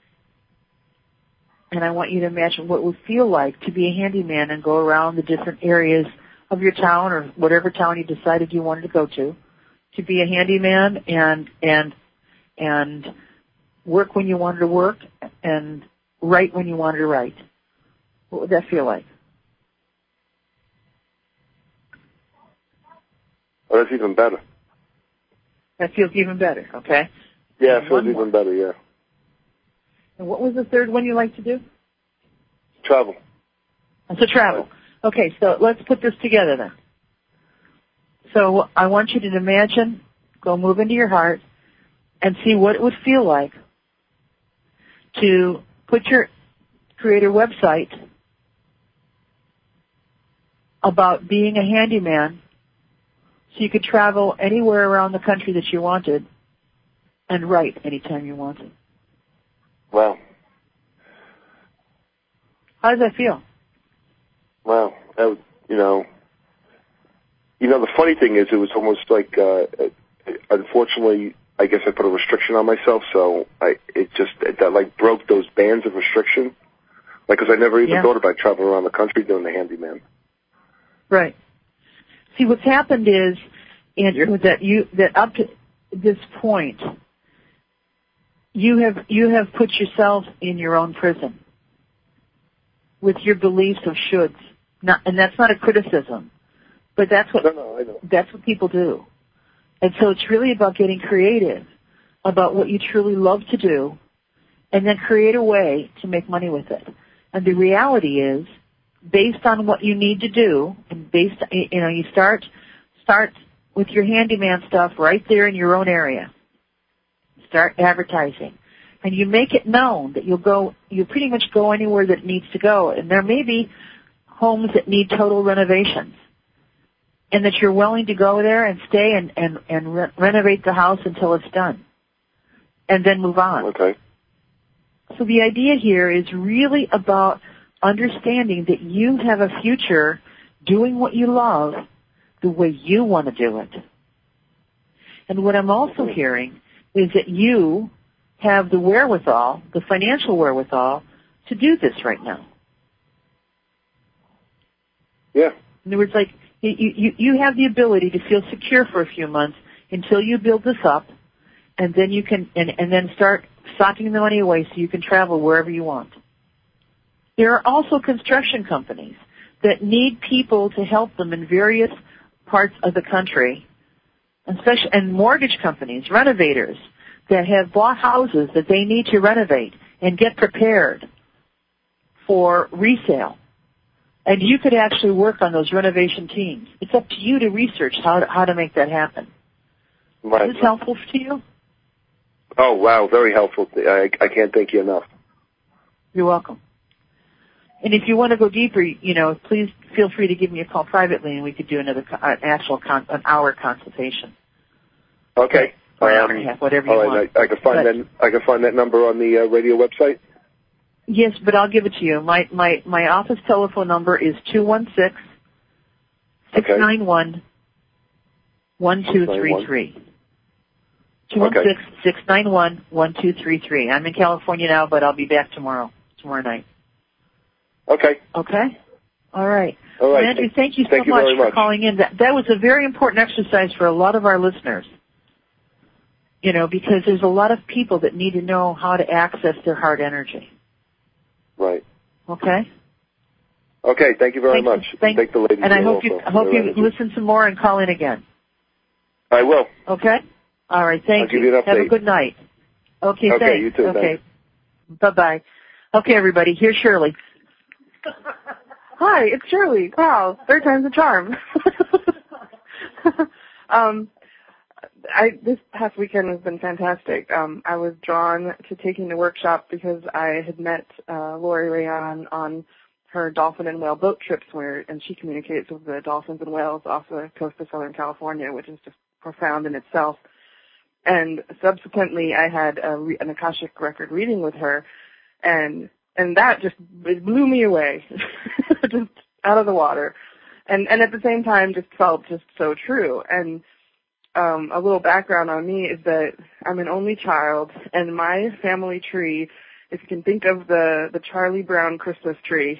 and I want you to imagine what it would feel like to be a handyman and go around the different areas of your town or whatever town you decided you wanted to go to, to be a handyman and and and work when you wanted to work and write when you wanted to write. What would that feel like? Oh, that's even better. That feels even better, okay? Yeah, and it feels even more. better, yeah. And what was the third one you like to do? Travel. So travel. Okay, so let's put this together then. So I want you to imagine, go move into your heart, and see what it would feel like to put your, create a website about being a handyman so you could travel anywhere around the country that you wanted and write anytime you wanted. Wow. How does that feel? Wow. That was, you know, you know, the funny thing is it was almost like, uh, unfortunately, I guess I put a restriction on myself, so I it just it, that like broke those bands of restriction, like because I never even yeah. thought about traveling around the country doing the handyman. Right. See, what's happened is, Andrew, that you that up to this point, you have you have put yourself in your own prison with your beliefs of shoulds. Not, and that's not a criticism, but that's what no, no, I know. That's what people do. And so it's really about getting creative about what you truly love to do and then create a way to make money with it. And the reality is, based on what you need to do, and based, you know, you start, start with your handyman stuff right there in your own area. Start advertising. And you make it known that you'll go, you pretty much go anywhere that it needs to go. And there may be homes that need total renovations. And that you're willing to go there and stay and, and, and re- renovate the house until it's done. And then move on. Okay. So the idea here is really about understanding that you have a future doing what you love the way you want to do it. And what I'm also hearing is that you have the wherewithal, the financial wherewithal, to do this right now. Yeah. In other words, like, You, you, you have the ability to feel secure for a few months until you build this up, and then you can, and, and then start socking the money away so you can travel wherever you want. There are also construction companies that need people to help them in various parts of the country, especially, and mortgage companies, renovators that have bought houses that they need to renovate and get prepared for resale. And you could actually work on those renovation teams. It's up to you to research how to, how to make that happen. Right. Is this helpful to you? Oh, wow, very helpful. I, I can't thank you enough. You're welcome. And if you want to go deeper, you know, please feel free to give me a call privately, and we could do another an actual con, an hour consultation. Okay. Or an um, hour and a half, whatever you all right, want. I, I can find but, that. I can find that number on the uh, radio website. Yes, but I'll give it to you. My my my office telephone number is two one six six nine one one two three three. Two one six six nine one one two three three. I'm in California now, but I'll be back tomorrow. Tomorrow night. Okay. Okay. All right. All right. Andrew, thank you so thank you much, very for much. calling in. That that was a very important exercise for a lot of our listeners. you know, because there's a lot of people that need to know how to access their heart energy. Right. Okay? Okay, thank you very thank much. You. Thank, thank the ladies. And I hope also you I hope you energy. listen some more and call in again. I will. Okay? All right, thank I'll you. Give you an update. Have a good night. Okay, okay thanks. you too. Okay. Thanks. Bye-bye. Okay, everybody, here's Shirley. Hi, it's Shirley. Wow, third time's a charm. um, I this past weekend has been fantastic. Um, I was drawn to taking the workshop because I had met uh, Lori Rayon on her dolphin and whale boat trips, where and she communicates with the dolphins and whales off the coast of Southern California, which is just profound in itself. And subsequently, I had a, an Akashic record reading with her, and and that just it blew me away, just out of the water, and and at the same time, just felt just so true. And um, a little background on me is that I'm an only child, and my family tree, if you can think of the the Charlie Brown Christmas tree,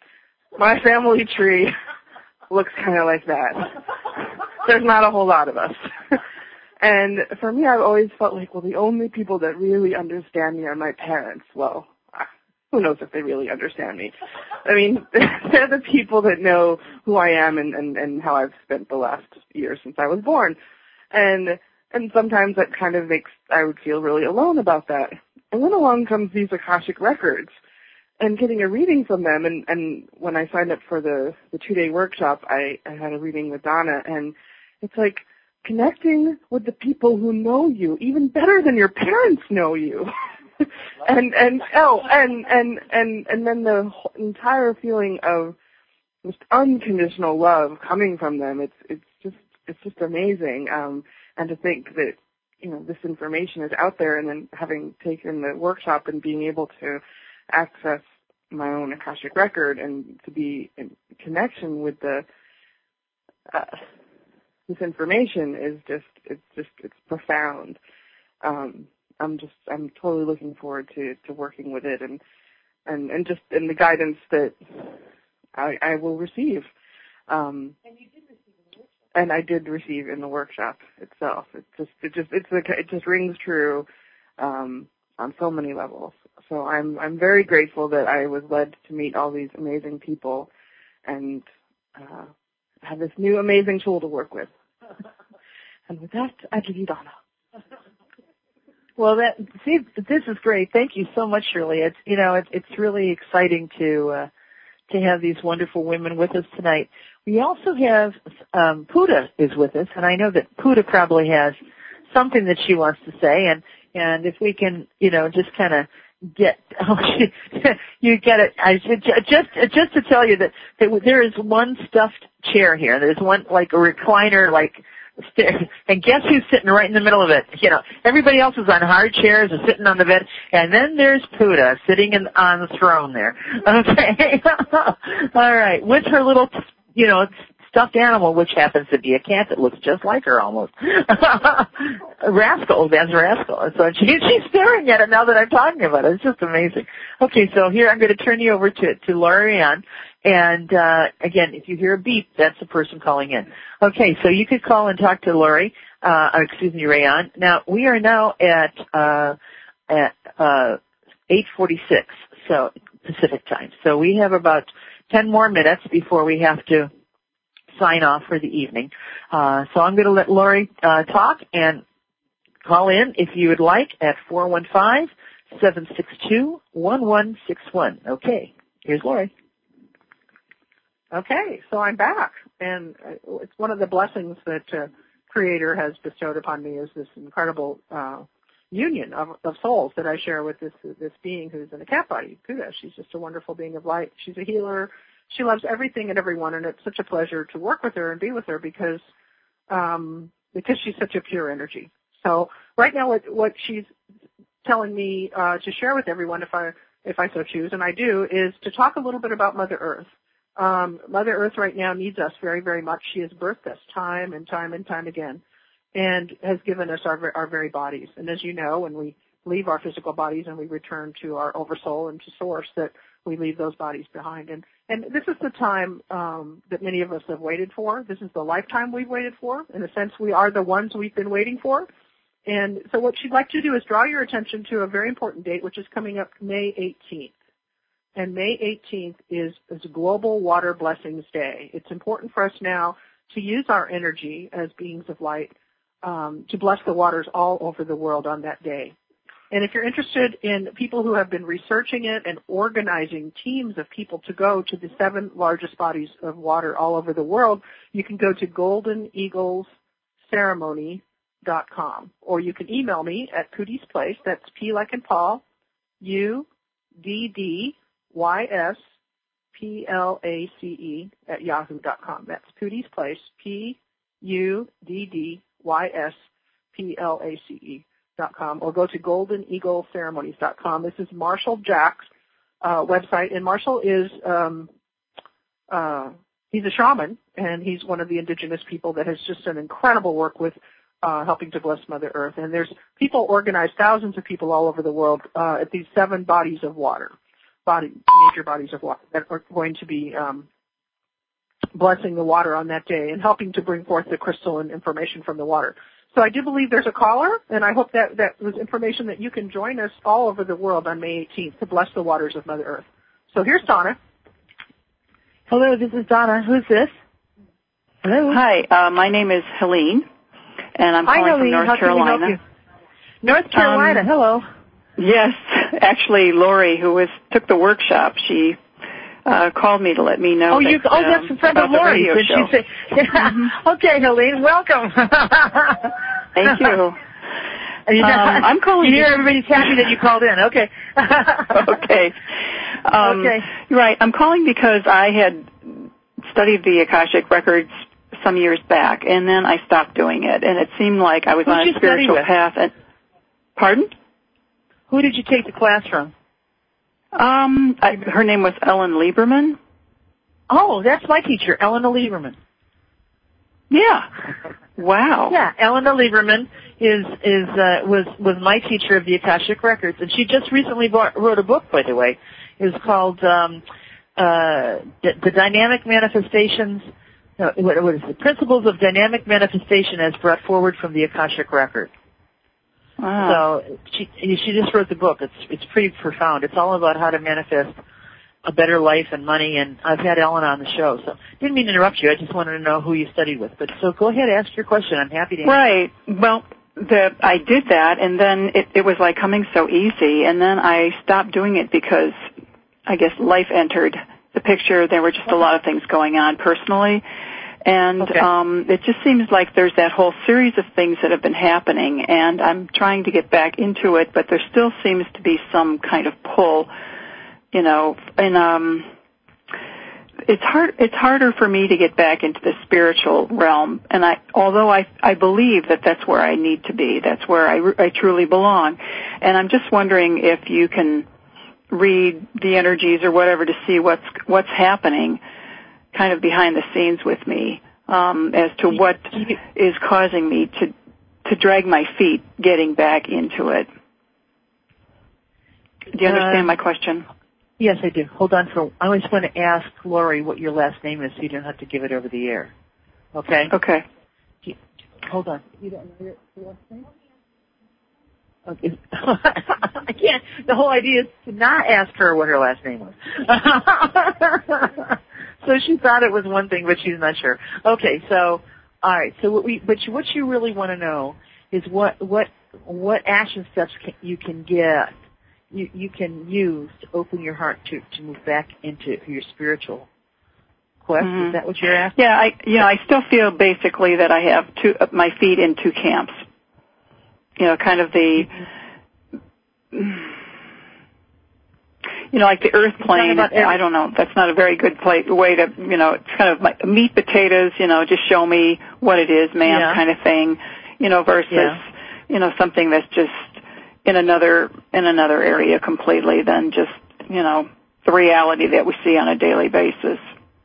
my family tree looks kind of like that. There's not a whole lot of us. And for me, I've always felt like, well, the only people that really understand me are my parents. Well, who knows if they really understand me. I mean, they're the people that know who I am and, and, and how I've spent the last year since I was born. And and sometimes that kind of makes, I would feel really alone about that. And then along comes these Akashic records and getting a reading from them. And, and when I signed up for the, the two-day workshop, I, I had a reading with Donna, and it's like, connecting with the people who know you even better than your parents know you. and and oh and and and and then the entire feeling of just unconditional love coming from them, it's it's just it's just amazing. Um and to think that, you know, this information is out there, and then having taken the workshop and being able to access my own Akashic record and to be in connection with the uh, this information is just, it's just, it's profound. Um, I'm just, I'm totally looking forward to, to working with it and, and, and just in the guidance that I, I will receive. Um, and you did receive in the workshop. And I did receive in the workshop itself. It just, it just, it's a, it just rings true, um, on so many levels. So I'm, I'm very grateful that I was led to meet all these amazing people and, uh, have this new amazing tool to work with. And with that, I give you Donna. Well, that see, this is great. Thank you so much, Shirley. It's you know, it, it's really exciting to uh, to have these wonderful women with us tonight. We also have um, Puda is with us, and I know that Puda probably has something that she wants to say, and and if we can, you know, just kind of get oh, you get it. I should just just to tell you that, that there is one stuffed chair here. There's one like a recliner, like. And guess who's sitting right in the middle of it? You know, everybody else is on hard chairs or sitting on the bed, and then there's Puda sitting in, on the throne there. Okay, all right, with her little, you know, stuffed animal, which happens to be a cat that looks just like her almost. Rascal, that's Rascal. So she, she's staring at it now that I'm talking about it. It's just amazing. Okay, so here I'm going to turn you over to to Lori Ann. And, uh, again, if you hear a beep, that's the person calling in. Okay, so you could call and talk to Lori, uh, excuse me, Rayon. Now, we are now at, uh, at, uh, eight forty-six, so, Pacific time. So we have about ten more minutes before we have to sign off for the evening. Uh, so I'm going to let Lori, uh, talk and call in if you would like at four one five, seven six two, one one six one. Okay, here's Lori. Okay, so I'm back, and it's one of the blessings that uh, Creator has bestowed upon me is this incredible uh, union of, of souls that I share with this this being who's in a cat body, Puda. She's just a wonderful being of light. She's a healer. She loves everything and everyone, and it's such a pleasure to work with her and be with her because um, because she's such a pure energy. So right now, what, what she's telling me uh, to share with everyone, if I if I so choose, and I do, is to talk a little bit about Mother Earth. Um, Mother Earth right now needs us very, very much. She has birthed us time and time and time again and has given us our, our very bodies. And as you know, when we leave our physical bodies and we return to our oversoul and to source, that we leave those bodies behind. And, and this is the time um, that many of us have waited for. This is the lifetime we've waited for. In a sense, we are the ones we've been waiting for. And so what she'd like to do is draw your attention to a very important date, which is coming up May eighteenth. And May eighteenth is, is Global Water Blessings Day. It's important for us now to use our energy as beings of light um, to bless the waters all over the world on that day. And if you're interested in people who have been researching it and organizing teams of people to go to the seven largest bodies of water all over the world, you can go to golden eagles ceremony dot com, or you can email me at Poody's Place. That's P like in Paul, U D D Y S P L A C E at yahoo dot com. That's Poody's Place, P U D D Y S P L A C E dot com, or go to golden eagle ceremonies dot com. This is Marshall Jack's uh, website, and Marshall is um, uh, he's a shaman, and he's one of the indigenous people that has just done incredible work with uh, helping to bless Mother Earth. And there's people organized, thousands of people all over the world uh, at these seven bodies of water, body major bodies of water that are going to be um, blessing the water on that day and helping to bring forth the crystalline information from the water. So I do believe there's a caller, and I hope that that was information that you can join us all over the world on May eighteenth to bless the waters of Mother Earth. So here's Donna. Hello, this is Donna. Who's this? Hello. Hi, uh, my name is Helene, and I'm Hi, calling Helene. from North How Carolina. Can we help you? North Carolina. Um, Hello. Yes, actually, Lori, who was took the workshop, she uh, called me to let me know. Oh, that, you? Oh, um, that's a friend of about the Lori's. radio Did show. she say? Mm-hmm. Okay, Helene, welcome. Thank you. You know, Um, I'm calling. You hear everybody's happy that you called in. Okay. okay. Um, okay. Right. I'm calling because I had studied the Akashic Records some years back, and then I stopped doing it, and it seemed like I was Who'd on you a spiritual study with? path. And, pardon? Who did you take the class from? Um, I, her name was Ellen Lieberman. Oh, that's my teacher, Eleanor Lieberman. Yeah. Wow. Yeah, Eleanor Lieberman is is uh, was was my teacher of the Akashic Records, and she just recently bought, wrote a book, by the way. It was called um, uh, the, the Dynamic Manifestations. No, what, what is it? Principles of Dynamic Manifestation as brought forward from the Akashic Record. Wow. So she she just wrote the book. It's it's pretty profound. It's all about how to manifest a better life and money, and I've had Ellen on the show, so didn't mean to interrupt you. I just wanted to know who you studied with. But so go ahead, ask your question. I'm happy to answer. Right. Well, the, I did that, and then it, it was like coming so easy, and then I stopped doing it because I guess life entered the picture. There were just a lot of things going on personally, and okay. um, it just seems like there's that whole series of things that have been happening, and I'm trying to get back into it, but there still seems to be some kind of pull. You know, and um, it's hard. It's harder for me to get back into the spiritual realm. And I, although I, I believe that that's where I need to be. That's where I, I truly belong. And I'm just wondering if you can read the energies or whatever to see what's what's happening, kind of behind the scenes with me, um, as to what is causing me to to drag my feet getting back into it. Do you understand uh, my question? Yes, I do. Hold on for, I always want to ask Lori what your last name is so you don't have to give it over the air. Okay? Okay. You, hold on. You don't know your, your last name? Okay. I can't, the whole idea is to not ask her what her last name was. So she thought it was one thing, but she's not sure. Okay, so, alright, so what we, but what you really want to know is what, what, what action steps can, you can get You, you can use to open your heart to, to move back into your spiritual quest. Mm-hmm. Is that what you're asking? Yeah, I you know I still feel basically that I have two uh, my feet in two camps. You know, kind of the you know like the earth plane. I don't know. That's not a very good play, way to you know. It's kind of like meat potatoes. You know, just show me what it is, ma'am, yeah. kind of thing. You know, versus yeah. you know something that's just in another in another area completely than just, you know, the reality that we see on a daily basis.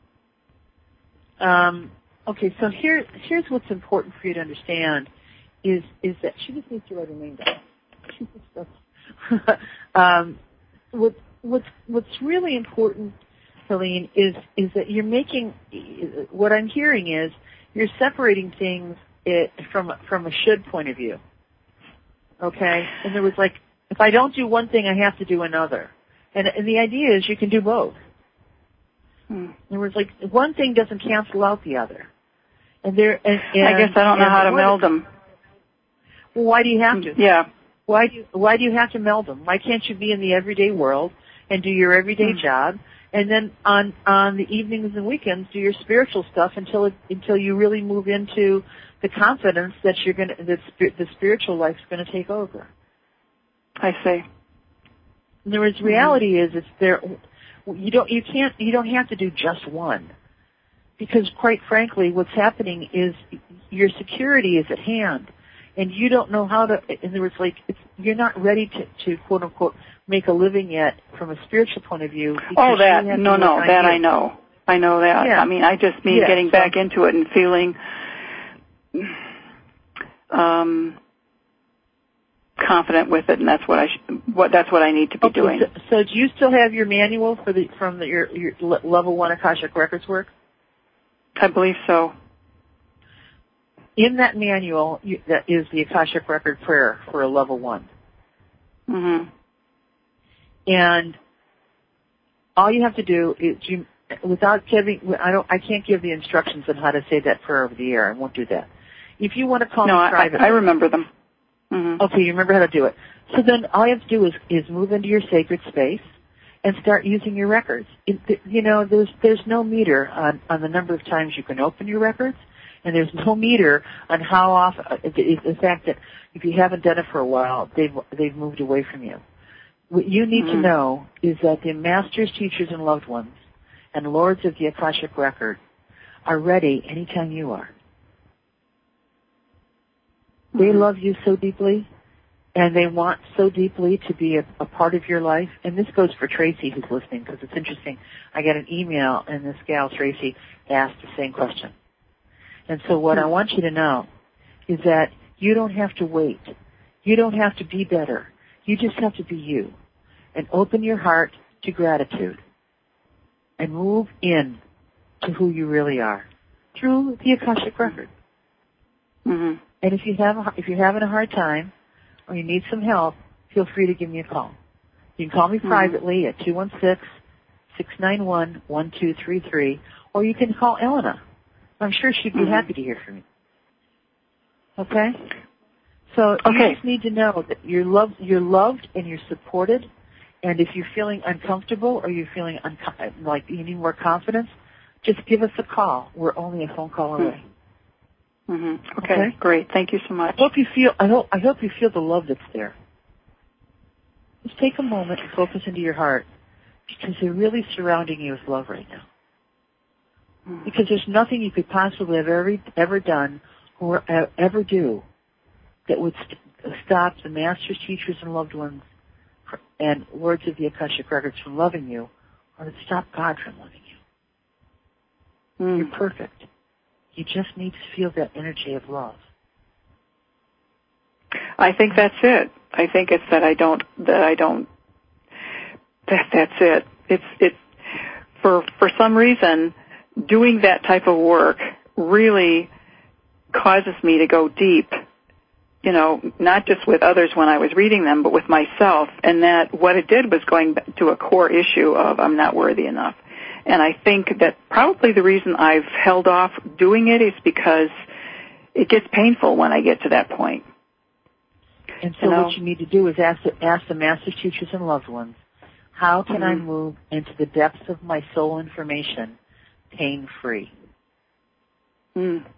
Um, okay, so here here's what's important for you to understand is is that she just needs to write her name down. She just um, what what's what's really important, Helene, is is that you're making what I'm hearing is you're separating things it, from from a should point of view. Okay? And there was like, if I don't do one thing, I have to do another. And, and the idea is you can do both. Hmm. There was like, one thing doesn't cancel out the other. And there, and, and, I guess I don't know how to meld them. Well, why do you have to? Yeah. Why do you, why do you have to meld them? Why can't you be in the everyday world and do your everyday Hmm. job, and then on on the evenings and weekends do your spiritual stuff until it, until you really move into the confidence that you're going to that sp- the spiritual life's going to take over. I see. And the reality mm-hmm. is, it's there. You don't you can't you don't have to do just one, because quite frankly, what's happening is your security is at hand. And you don't know how to, in other words, like, it's, you're not ready to, to, quote unquote, make a living yet from a spiritual point of view. Oh, that, no, no, that I know. I know that. Yeah. I mean, I just mean yeah, getting so, back into it and feeling, um, confident with it, and that's what I, sh- what, that's what I need to be okay, doing. So, so do you still have your manual for the, from the, your, your level one Akashic Records work? I believe so. In that manual, you, that is the Akashic Record prayer for a level one. Mm-hmm. And all you have to do is, you, without giving, I don't, I can't give the instructions on how to say that prayer over the air. I won't do that. If you want to call no, me I, privately, I remember them. Mm-hmm. Okay, you remember how to do it. So then all you have to do is, is move into your sacred space and start using your records. It, you know, there's there's no meter on, on the number of times you can open your records. And there's no meter on how often, the fact that if you haven't done it for a while, they've, they've moved away from you. What you need mm-hmm. to know is that the masters, teachers, and loved ones and lords of the Akashic Record are ready anytime you are. Mm-hmm. They love you so deeply, and they want so deeply to be a, a part of your life. And this goes for Tracy, who's listening, because it's interesting. I got an email, and this gal, Tracy, asked the same question. And so what I want you to know is that you don't have to wait. You don't have to be better. You just have to be you. And open your heart to gratitude. And move in to who you really are through the Akashic Record. Mm-hmm. And if you have a, if you're having a hard time or you need some help, feel free to give me a call. You can call me mm-hmm. privately at two one six, six nine one, one two three three, or you can call Elena. I'm sure she'd be mm-hmm. happy to hear from you. Okay? So okay. you just need to know that you're loved, you're loved and you're supported. And if you're feeling uncomfortable or you're feeling unco- like you need more confidence, just give us a call. We're only a phone call away. Mm-hmm. Okay, okay, great. Thank you so much. I hope you feel. I hope. I hope you feel the love that's there. Just take a moment and focus into your heart, because they're really surrounding you with love right now. Because there's nothing you could possibly have ever, ever done or ever do that would st- stop the masters, teachers, and loved ones and words of the Akashic Records from loving you, or to stop God from loving you. Mm. You're perfect. You just need to feel that energy of love. I think that's it. I think it's that I don't, that I don't, that, that's it. It's, it's, for, for some reason, doing that type of work really causes me to go deep, you know, not just with others when I was reading them, but with myself. And that what it did was going to a core issue of I'm not worthy enough. And I think that probably the reason I've held off doing it is because it gets painful when I get to that point. And so you know? What you need to do is ask the, ask the masters, teachers, and loved ones, how can mm-hmm. I move into the depths of my soul information pain-free? Mm. Is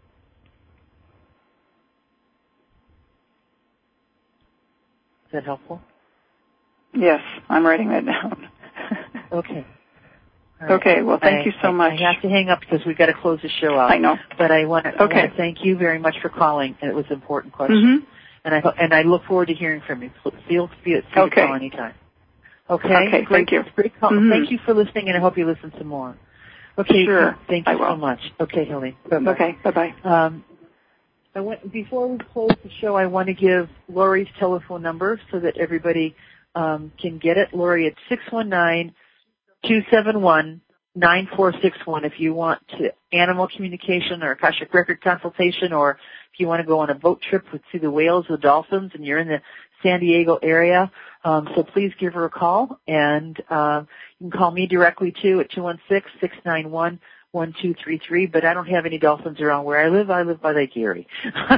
that helpful? Yes, I'm writing that down. Okay. Right. Okay, well, thank I, you so I, much. I have to hang up because we've got to close the show out. I know. But I want to okay. thank you very much for calling. It was an important question. Mm-hmm. And I and I look forward to hearing from you. Feel free to okay. call anytime. Okay? Okay, great, thank you. Great call. Mm-hmm. Thank you for listening, and I hope you listen some more. Okay, sure. Thank you I will. so much. Okay, Helene. Bye-bye. Okay, bye-bye. Um, I want, before we close the show, I want to give Lori's telephone number so that everybody um, can get it. Lori, it's six one nine, two seven one, nine four six one if you want to animal communication or Akashic record consultation, or if you want to go on a boat trip with see the whales, the dolphins, and you're in the San Diego area. Um, so please give her a call, and uh, you can call me directly too at two one six, six nine one, one two three three. But I don't have any dolphins around where I live. I live by Lake Erie.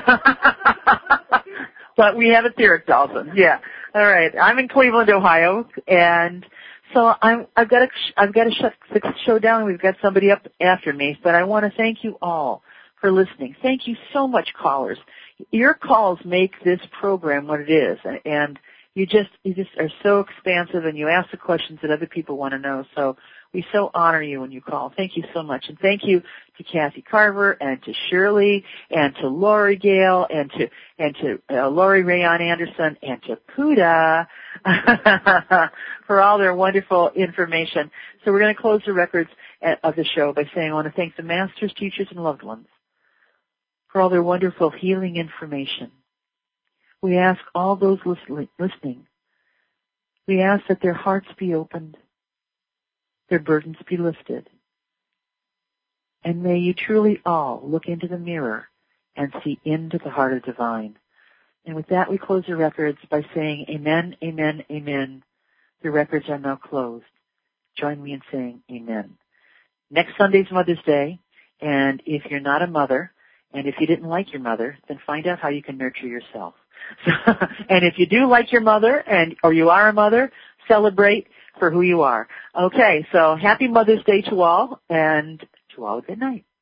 But we have etheric dolphins. Yeah. All right. I'm in Cleveland, Ohio, and so I'm, I've got to I've got to shut the show down. We've got somebody up after me, but I want to thank you all for listening. Thank you so much, callers. Your calls make this program what it is, and you just you just are so expansive, and you ask the questions that other people want to know. So we so honor you when you call. Thank you so much, and thank you to Kathy Carver and to Shirley and to Lori Gale and to and to uh, Lori Rayon Anderson and to Puda for all their wonderful information. So we're going to close the records of the show by saying I want to thank the masters, teachers, and loved ones for all their wonderful healing information. We ask all those listening, we ask that their hearts be opened, their burdens be lifted, and may you truly all look into the mirror and see into the heart of divine. And with that, we close the records by saying amen, amen, amen. The records are now closed. Join me in saying amen. Next Sunday's Mother's Day, and if you're not a mother, and if you didn't like your mother, then find out how you can nurture yourself. And if you do like your mother, and or you are a mother, celebrate for who you are. Okay, so happy Mother's Day to all, and to all a good night.